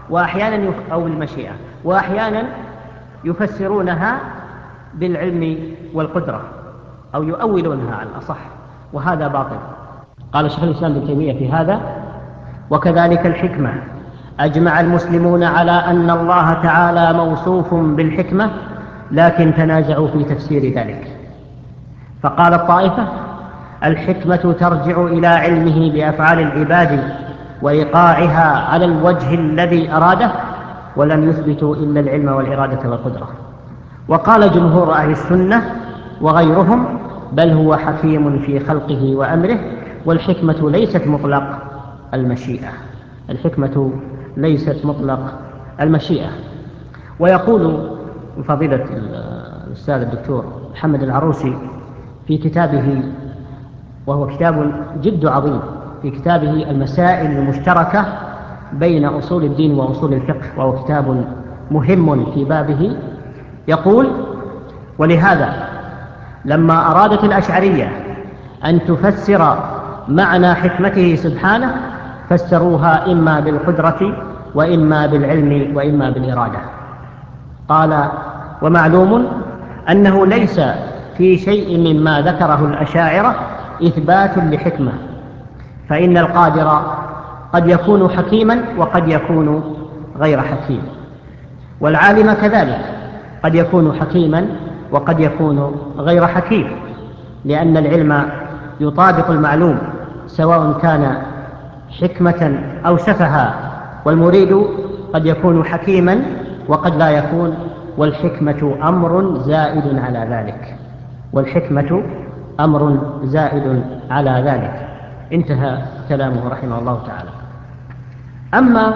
وأحيانا أو بالمشيئة، وأحيانا يفسرونها بالعلم والقدرة أو يؤولونها على الأصح، وهذا باطل. قال شيخ الإسلام ابن تيمية في هذا: وكذلك الحكمة أجمع المسلمون على أن الله تعالى موصوف بالحكمة، لكن تنازعوا في تفسير ذلك. فقال الطائفة: الحكمة ترجع إلى علمه بأفعال العباد وإيقاعها على الوجه الذي أراده، ولم يثبتوا إلا العلم والإرادة والقدرة. وقال جمهور أهل السنة وغيرهم: بل هو حكيم في خلقه وأمره، والحكمة ليست مطلق المشيئة. الحكمة ليست مطلق المشيئة. ويقول فضيلة الأستاذ الدكتور محمد العروسي في كتابه، وهو كتاب جد عظيم، في كتابه المسائل المشتركة بين أصول الدين وأصول الفقه، وهو كتاب مهم في بابه، يقول: ولهذا لما أرادت الأشعرية أن تفسر معنى حكمته سبحانه فسروها إما بالقدرة وإما بالعلم وإما بالإرادة. قال: ومعلوم أنه ليس في شيء مما ذكره الأشاعرة إثبات لحكمة، فإن القادر قد يكون حكيما وقد يكون غير حكيم، والعالم كذلك قد يكون حكيما وقد يكون غير حكيم، لأن العلم يطابق المعلوم سواء كان حكمة أو سفها، والمريد قد يكون حكيما وقد لا يكون، والحكمة أمر زائد على ذلك والحكمة أمر زائد على ذلك. انتهى كلامه رحمه الله تعالى. أما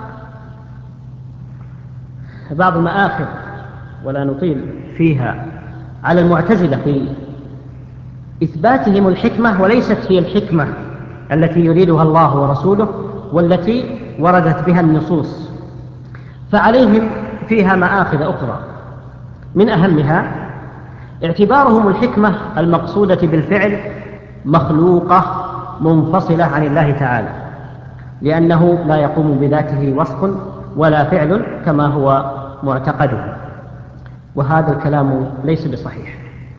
بعض المآخذ ولا نطيل فيها على المعتزلة في إثباتهم الحكمة، وليست هي الحكمة التي يريدها الله ورسوله والتي وردت بها النصوص، فعليهم فيها مآخذ أخرى. من أهمها اعتبارهم الحكمة المقصودة بالفعل مخلوقة منفصلة عن الله تعالى، لأنه لا يقوم بذاته وصف ولا فعل كما هو معتقده، وهذا الكلام ليس بصحيح،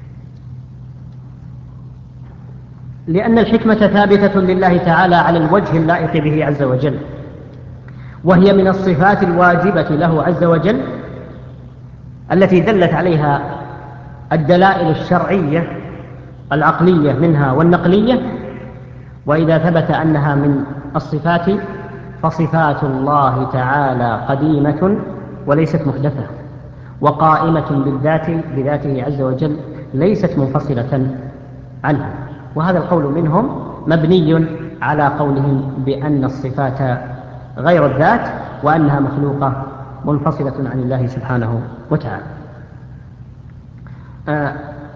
لأن الحكمة ثابتة لله تعالى على الوجه اللائق به عز وجل، وهي من الصفات الواجبة له عز وجل التي دلت عليها الدلائل الشرعية العقلية منها والنقلية. وإذا ثبت أنها من الصفات فصفات الله تعالى قديمة وليست محدثة، وقائمة بالذات بذاته عز وجل ليست منفصلة عنه. وهذا القول منهم مبني على قولهم بأن الصفات غير الذات وأنها مخلوقة منفصلة عن الله سبحانه وتعالى. آه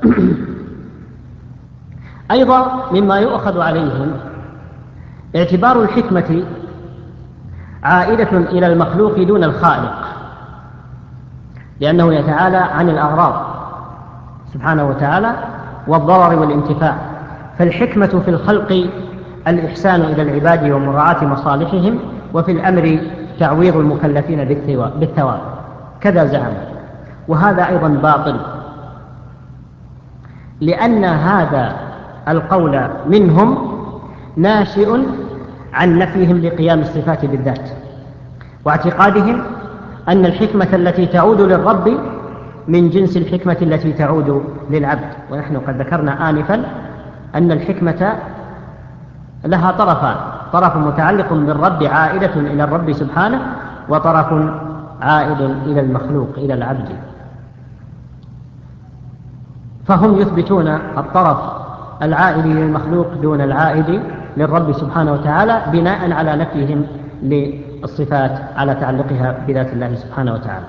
أيضا مما يؤخذ عليهم اعتبار الحكمة عائدة إلى المخلوق دون الخالق، لأنه يتعالى عن الأغراض سبحانه وتعالى والضرر والانتفاع، فالحكمة في الخلق الإحسان إلى العباد ومراعاة مصالحهم، وفي الأمر تعويض المكلفين بالثواب، كذا زعموا. وهذا أيضا باطل، لأن هذا القول منهم ناشئ عن نفيهم لقيام الصفات بالذات، واعتقادهم أن الحكمة التي تعود للرب من جنس الحكمة التي تعود للعبد. ونحن قد ذكرنا آنفا أن الحكمة لها طرفان: طرف متعلق بالرب عائدة إلى الرب سبحانه، وطرف عائد إلى المخلوق إلى العبد. فهم يثبتون الطرف العائد للمخلوق دون العائد للرب سبحانه وتعالى بناء على نفيهم للصفات على تعلقها بذات الله سبحانه وتعالى.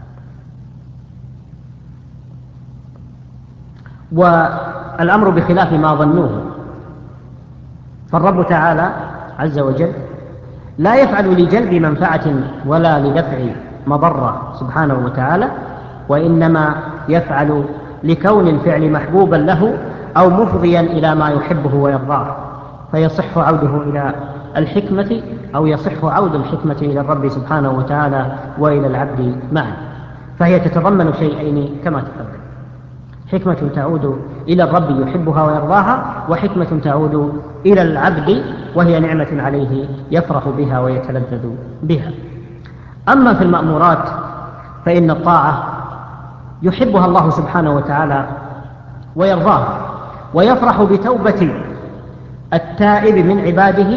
والأمر بخلاف ما ظنوه، فالرب تعالى عز وجل لا يفعل لجلب منفعة ولا لدفع مضرة سبحانه وتعالى، وإنما يفعل لكون الفعل محبوبا له أو مفضيا إلى ما يحبه ويرضاه، فيصح عوده إلى الحكمة أو يصح عود الحكمة إلى الرب سبحانه وتعالى وإلى العبد معا، فهي تتضمن شيئين كما تقدم: حكمة تعود إلى الرب يحبها ويرضاها، وحكمة تعود إلى العبد وهي نعمة عليه يفرح بها ويتلذذ بها. أما في المأمورات فإن الطاعة يحبها الله سبحانه وتعالى ويرضاها، ويفرح بتوبة التائب من عباده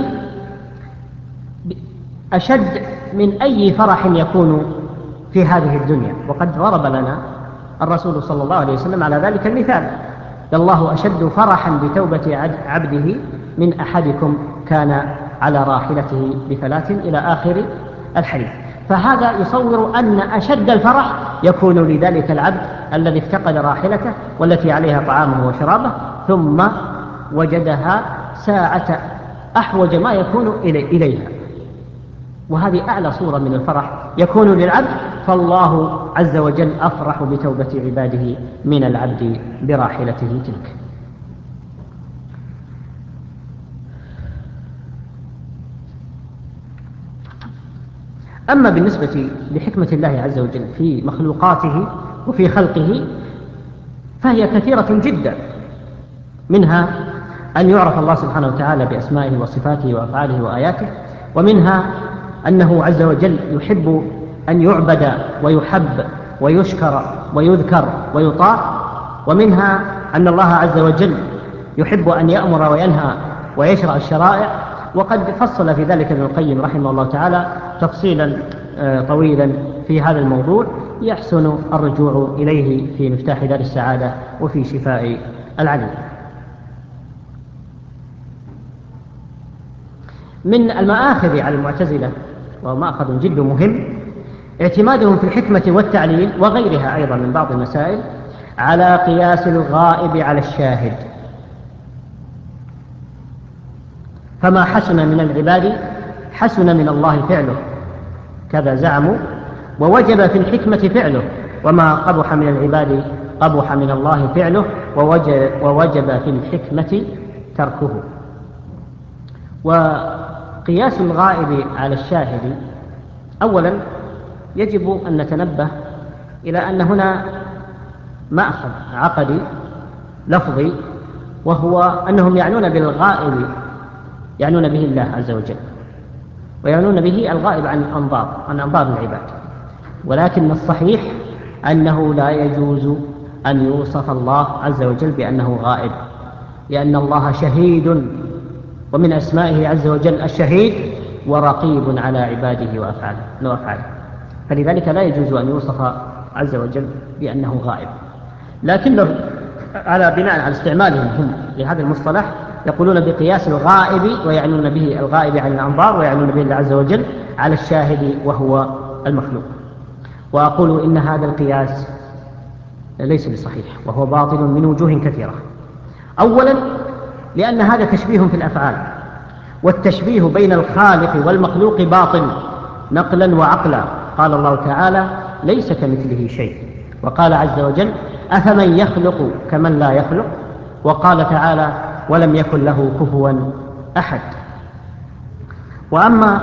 أشد من أي فرح يكون في هذه الدنيا. وقد ضرب لنا الرسول صلى الله عليه وسلم على ذلك المثال: الله أشد فرحا بتوبة عبده من أحدكم كان على راحلته بفلاة إلى آخر الحديث. فهذا يصور أن أشد الفرح يكون لذلك العبد الذي افتقد راحلته والتي عليها طعامه وشرابه ثم وجدها ساعة أحوج ما يكون إليها، وهذه أعلى صورة من الفرح يكون للعبد، فالله عز وجل أفرح بتوبة عباده من العبد براحلته تلك. أما بالنسبة لحكمة الله عز وجل في مخلوقاته وفي خلقه فهي كثيرة جدا، منها أن يعرف الله سبحانه وتعالى بأسمائه وصفاته وأفعاله وآياته، ومنها أنه عز وجل يحب أن يعبد ويحب ويشكر ويذكر ويطاع، ومنها أن الله عز وجل يحب أن يأمر وينهى ويشرع الشرائع. وقد فصل في ذلك ابن القيم رحمه الله تعالى تفصيلا طويلا في هذا الموضوع يحسن الرجوع إليه في مفتاح دار السعادة وفي شفاء العليل. من المآخذ على المعتزلة، ومأخذ جد مهم، اعتمادهم في الحكمة والتعليل وغيرها أيضا من بعض المسائل على قياس الغائب على الشاهد، فما حسن من العباد حسن من الله فعله كذا زعموا، ووجب في الحكمة فعله، وما قبح من العباد قبح من الله فعله، ووجب, ووجب في الحكمة تركه. وقياس الغائب على الشاهد، أولا يجب أن نتنبه إلى أن هنا مأخذ عقدي لفظي، وهو أنهم يعنون بالغائب يعنون به الله عز وجل، ويعنون به الغائب عن أنظار عن أنظار العباد، ولكن الصحيح أنه لا يجوز أن يوصف الله عز وجل بأنه غائب، لأن الله شهيد، ومن أسمائه عز وجل الشهيد، ورقيب على عباده وأفعاله، فلذلك لا يجوز أن يوصف عز وجل بأنه غائب. لكنه على بناء على استعمالهم هم لهذا المصطلح يقولون بقياس الغائب، ويعنون به الغائب عن الأنظار، ويعنون به الله عز وجل على الشاهد وهو المخلوق. وأقول إن هذا القياس ليس بصحيح، وهو باطل من وجوه كثيرة. أولا لأن هذا تشبيه في الأفعال، والتشبيه بين الخالق والمخلوق باطل نقلا وعقلا. قال الله تعالى: ليس كمثله شيء. وقال عز وجل: أفمن يخلق كمن لا يخلق. وقال تعالى: ولم يكن له كفوا أحد. وأما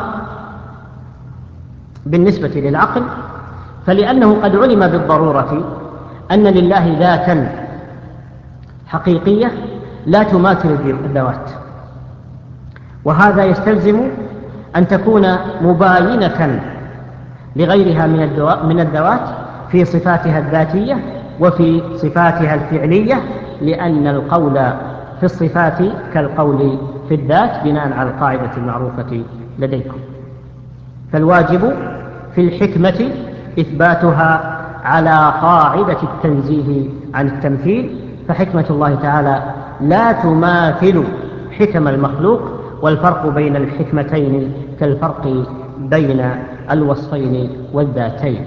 بالنسبة للعقل فلأنه قد علم بالضرورة أن لله ذاتا حقيقية لا تماثل الذوات، وهذا يستلزم أن تكون مباينة لغيرها من الذوات في صفاتها الذاتية وفي صفاتها الفعلية، لأن القول في الصفات كالقول في الذات بناء على القاعدة المعروفة لديكم. فالواجب في الحكمة إثباتها على قاعدة التنزيه عن التمثيل، فحكمة الله تعالى لا تماثل حكم المخلوق، والفرق بين الحكمتين كالفرق بين الوصفين والذاتين.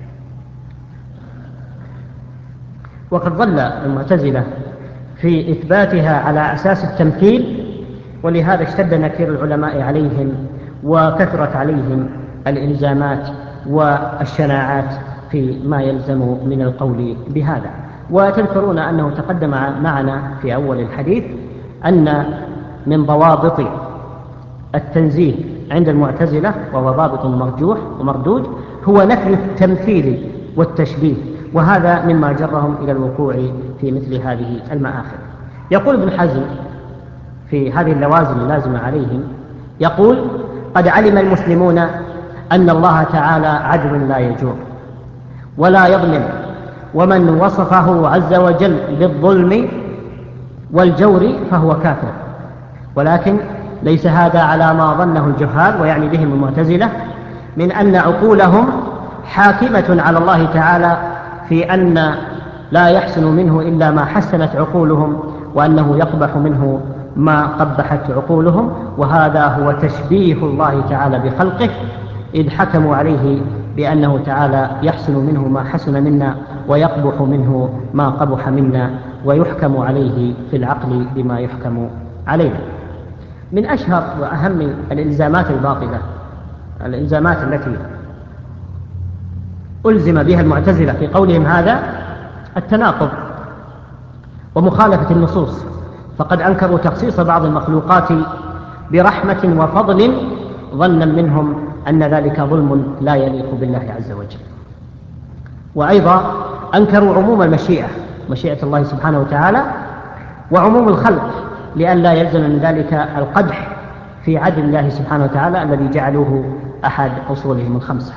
وقد ظل المعتزلة في إثباتها على أساس التمثيل، ولهذا اشتد نكير العلماء عليهم وكثرت عليهم الإلزامات والشناعات في ما يلزم من القول بهذا. وتذكرون أنه تقدم معنا في أول الحديث أن من ضوابط التنزيه عند المعتزلة، وهو ضابط مرجوح ومردود، هو نفي التمثيل والتشبيه، وهذا مما جرهم إلى الوقوع في مثل هذه المآخذ. يقول ابن حزم في هذه اللوازم اللازمة عليهم، يقول: قد علم المسلمون أن الله تعالى عدل لا يجور ولا يظلم، ومن وصفه عز وجل بالظلم والجور فهو كافر، ولكن ليس هذا على ما ظنه الجهال، ويعني بهم المعتزلة، من أن عقولهم حاكمة على الله تعالى في أن لا يحسن منه إلا ما حسنت عقولهم، وأنه يقبح منه ما قبحت عقولهم، وهذا هو تشبيه الله تعالى بخلقه، إذ حكموا عليه بأنه تعالى يحسن منه ما حسن منا، ويقبح منه ما قبح منا، ويحكم عليه في العقل بما يحكم عليه. من أشهر وأهم الإلزامات الباطلة، الإلزامات التي ألزم بها المعتزلة في قولهم هذا، التناقض ومخالفة النصوص، فقد أنكروا تخصيص بعض المخلوقات برحمة وفضل ظنا منهم أن ذلك ظلم لا يليق بالله عز وجل. وأيضا أنكروا عموم المشيئة، مشيئة الله سبحانه وتعالى، وعموم الخلق، لئلا يلزم من ذلك القدح في عدل الله سبحانه وتعالى الذي جعلوه أحد أصولهم الخمسة.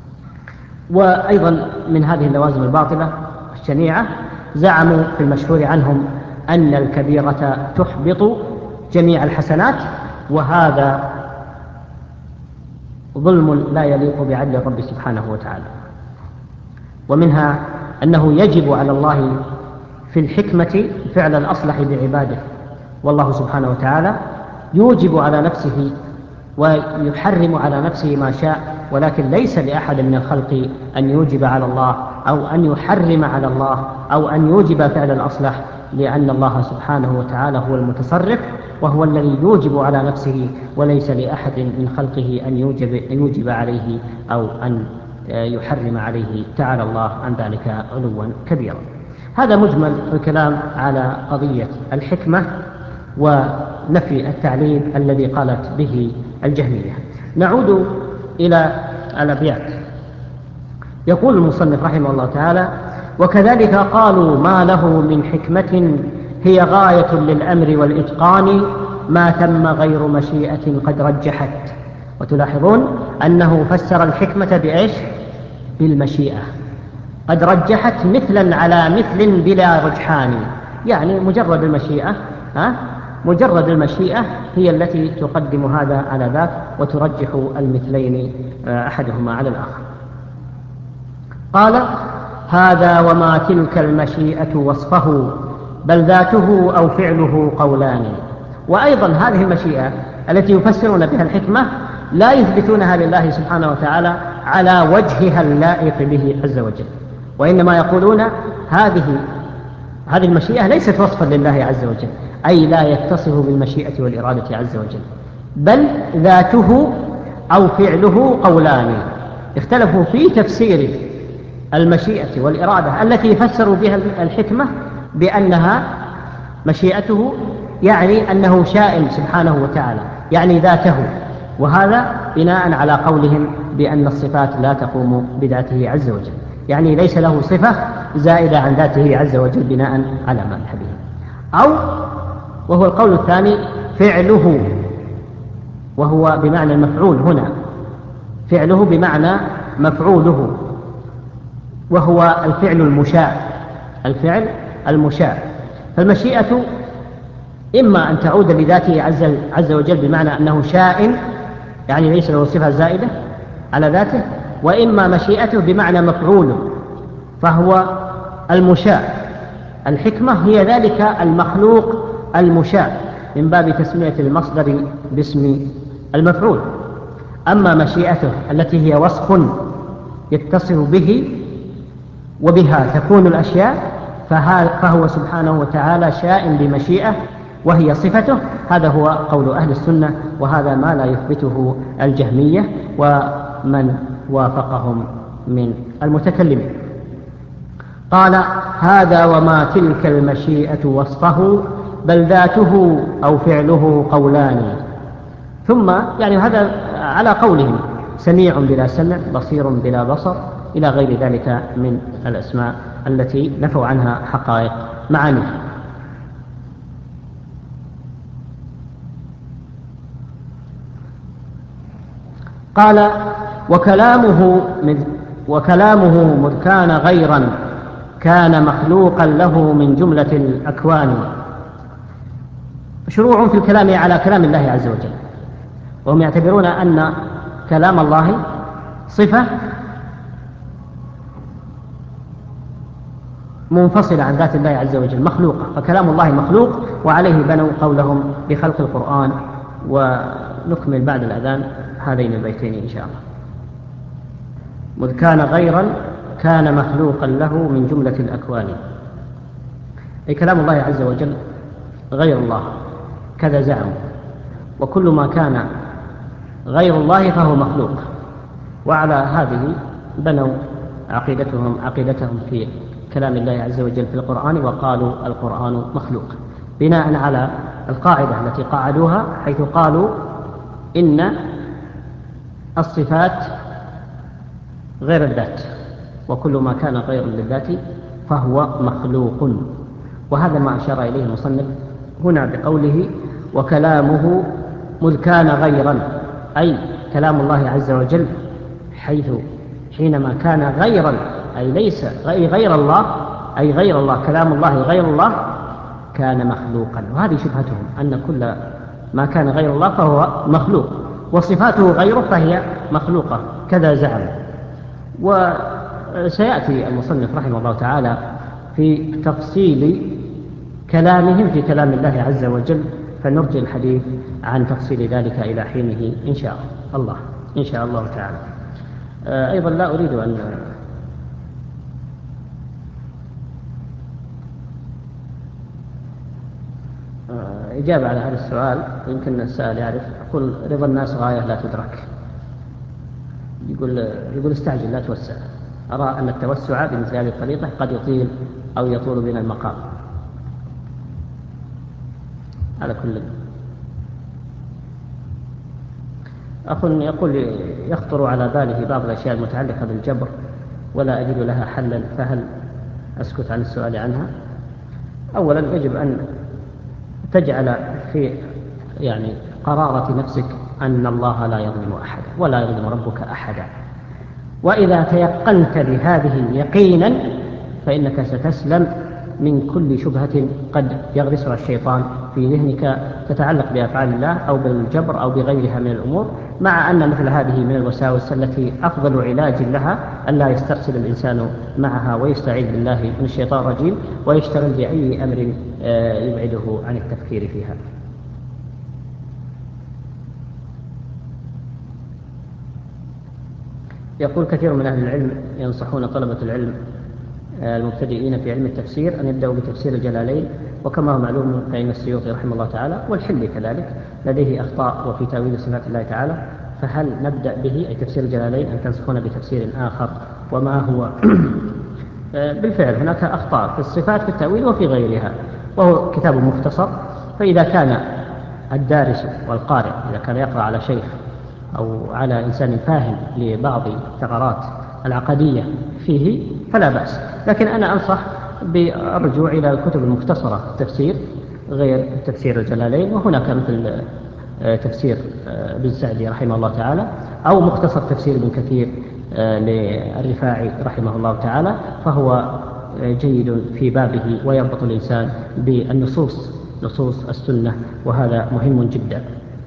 وأيضا من هذه اللوازم الباطلة الشنيعة، زعموا في المشهور عنهم أن الكبيرة تحبط جميع الحسنات، وهذا ظلم لا يليق بعدل الرب سبحانه وتعالى. ومنها أنه يجب على الله في الحكمة فعل الأصلح بعباده، والله سبحانه وتعالى يوجب على نفسه ويحرم على نفسه ما شاء، ولكن ليس لأحد من الخلق أن يوجب على الله أو أن يحرم على الله أو أن يوجب فعل الأصلح، لأن الله سبحانه وتعالى هو المتصرف، وهو الذي يوجب على نفسه، وليس لأحد من خلقه أن يوجب, يوجب عليه أو أن يحرم عليه، تعالى الله عن ذلك علوا كبيرا. هذا مجمل الكلام على قضية الحكمة ونفي التعليل الذي قالت به الجهمية. نعود إلى الأبيات. يقول المصنف رحمه الله تعالى: وكذلك قالوا ما له من حكمة هي غاية للأمر والإتقان، ما تم غير مشيئة قد رجحت. وتلاحظون أنه فسر الحكمة بإيش؟ بالمشيئة، قد رجحت مثلا على مثل بلا رجحان، يعني مجرد المشيئة ها؟ مجرد المشيئة هي التي تقدم هذا على ذاك وترجح المثلين أحدهما على الآخر. قال: هذا وما تلك المشيئة وصفه، بل ذاته أو فعله قولان. وأيضا هذه المشيئة التي يفسرون بها الحكمة لا يثبتونها لله سبحانه وتعالى على وجهها اللائق به عز وجل، وإنما يقولون هذه هذه المشيئة ليست وصفا لله عز وجل، أي لا يتصف بالمشيئة والإرادة عز وجل، بل ذاته أو فعله قولان. اختلفوا في تفسير المشيئة والإرادة التي فسروا بها الحكمة بأنها مشيئته، يعني أنه شائن سبحانه وتعالى، يعني ذاته، وهذا بناء على قولهم بأن الصفات لا تقوم بذاته عز وجل، يعني ليس له صفة زائدة عن ذاته عز وجل بناء على ما به. أو وهو القول الثاني فعله، وهو بمعنى المفعول هنا، فعله بمعنى مفعوله، وهو الفعل المشاء، الفعل المشاء. فالمشيئة إما أن تعود لذاته عز, عز وجل بمعنى أنه شاء، يعني ليس له صفة زائدة على ذاته، وإما مشيئته بمعنى مفعول، فهو المشاء. الحكمة هي ذلك المخلوق المشاء من باب تسمية المصدر باسم المفعول. أما مشيئته التي هي وصف يتصف به وبها تكون الأشياء، فهو سبحانه وتعالى شاء بمشيئة وهي صفته. هذا هو قول أهل السنة، وهذا ما لا يثبته الجهمية ومن وافقهم من المتكلمين. قال: هذا وما تلك المشيئة وصفه، بل ذاته أو فعله قولان. ثم يعني هذا على قولهم سميع بلا سمع، بصير بلا بصر، إلى غير ذلك من الأسماء التي نفوا عنها حقائق معانيها. قال وكلامه وكلامه مذ كان غيرا كان مخلوقا له من جملة الأكوان. شروع في الكلام على كلام الله عز وجل، وهم يعتبرون أن كلام الله صفة منفصلة عن ذات الله عز وجل، مخلوقة، فكلام الله مخلوق، وعليه بنوا قولهم بخلق القرآن. ونكمل بعد الأذان هذين البيتين إن شاء الله. مذ كان غيرا كان مخلوقا له من جملة الأكوان، أي كلام الله عز وجل غير الله كذا زعموا، وكل ما كان غير الله فهو مخلوق. وعلى هذه بنوا عقيدتهم عقيدتهم في كلام الله عز وجل في القرآن، وقالوا القرآن مخلوق بناء على القاعدة التي قاعدوها، حيث قالوا إن الصفات غير الذات، وكل ما كان غير للذات فهو مخلوق. وهذا ما أشار إليه المصنف هنا بقوله وكلامه مذ كان غيرا، أي كلام الله عز وجل حيث حينما كان غيرا، أي ليس أي غير الله، أي غير الله، كلام الله غير الله كان مخلوقا. وهذه شبهتهم أن كل ما كان غير الله فهو مخلوق، وصفاته غيره فهي مخلوقة كذا زعم. وسيأتي المصنف رحمه الله تعالى في تفصيل كلامهم في كلام الله عز وجل، فنرجي الحديث عن تفصيل ذلك إلى حينه إن شاء الله إن شاء الله تعالى. أيضا لا أريد أن إجابة على هذا السؤال، يمكن السائل يعرف. أقول رضا الناس غاية لا تدرك. يقول يقول استعجل لا توسع. أرى أن التوسع بمثل هذه الطريقة قد يطيل أو يطول بنا المقام. على كل أخ يقول يخطر على باله بعض الأشياء المتعلقة بالجبر ولا أجد لها حلا، فهل أسكت عن السؤال عنها؟ أولا يجب أن تجعل في يعني قرارة نفسك أن الله لا يظلم أحدا ولا يظلم ربك أحدا، وإذا تيقنت بهذه يقينا فإنك ستسلم من كل شبهة قد يغرسها الشيطان في ذهنك تتعلق بأفعال الله أو بالجبر أو بغيرها من الأمور، مع أن مثل هذه من الوساوس التي أفضل علاج لها أن لا يسترسل الإنسان معها ويستعيذ بالله من الشيطان الرجيم ويشتغل بأي أمر يبعده عن التفكير فيها. يقول كثير من أهل العلم ينصحون طلبة العلم المبتدئين في علم التفسير أن يبدأوا بتفسير الجلالين، وكما هو معلوم فإن السيوطي رحمه الله تعالى والحلي كذلك لديه أخطاء وفي تأويل صفات الله تعالى، فهل نبدأ به أي تفسير الجلالين أم تنصحون بتفسير آخر؟ وما هو؟ بالفعل هناك أخطاء في الصفات في التأويل وفي غيرها، وهو كتاب مختصر، فإذا كان الدارس والقارئ إذا كان يقرأ على شيخ أو على إنسان فاهم لبعض الثغرات العقدية فيه فلا بأس، لكن أنا أنصح بالرجوع إلى الكتب المختصرة في التفسير غير تفسير الجلالين، وهناك مثل تفسير ابن سعدي رحمه الله تعالى أو مختصر تفسير ابن كثير للرفاعي رحمه الله تعالى، فهو جيد في بابه ويربط الإنسان بالنصوص نصوص السنة، وهذا مهم جدا.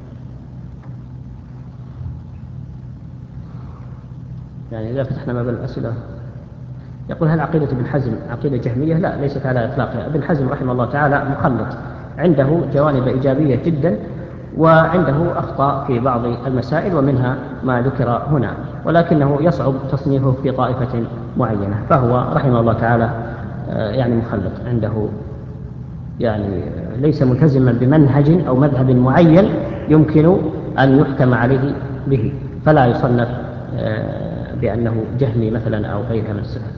يعني إذا فتحنا باب الأسئلة يقول هل عقيدة ابن حزم عقيدة جهمية؟ لا، ليست على إطلاقها. ابن حزم رحمه الله تعالى مخلط، عنده جوانب إيجابية جدا وعنده أخطاء في بعض المسائل ومنها ما ذكر هنا، ولكنه يصعب تصنيفه في طائفة معينة، فهو رحمه الله تعالى يعني مخلط، عنده يعني ليس ملتزما بمنهج أو مذهب معين يمكن أن يحكم عليه به، فلا يصنف بأنه جهمي مثلا أو غيرها من الصفات.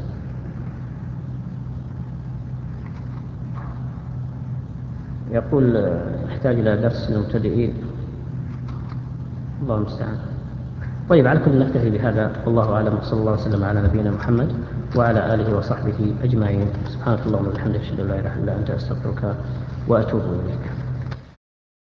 يقول يحتاج إلى درس للمبتدئين الله المستعان. طيب، على كل نكتفي بهذا، والله أعلم، وصلى الله وسلم على نبينا محمد وعلى آله وصحبه أجمعين. سبحانك اللهم وبحمدك، أشهد أن لا إله إلا أنت، أستغفرك وأتوب إليك.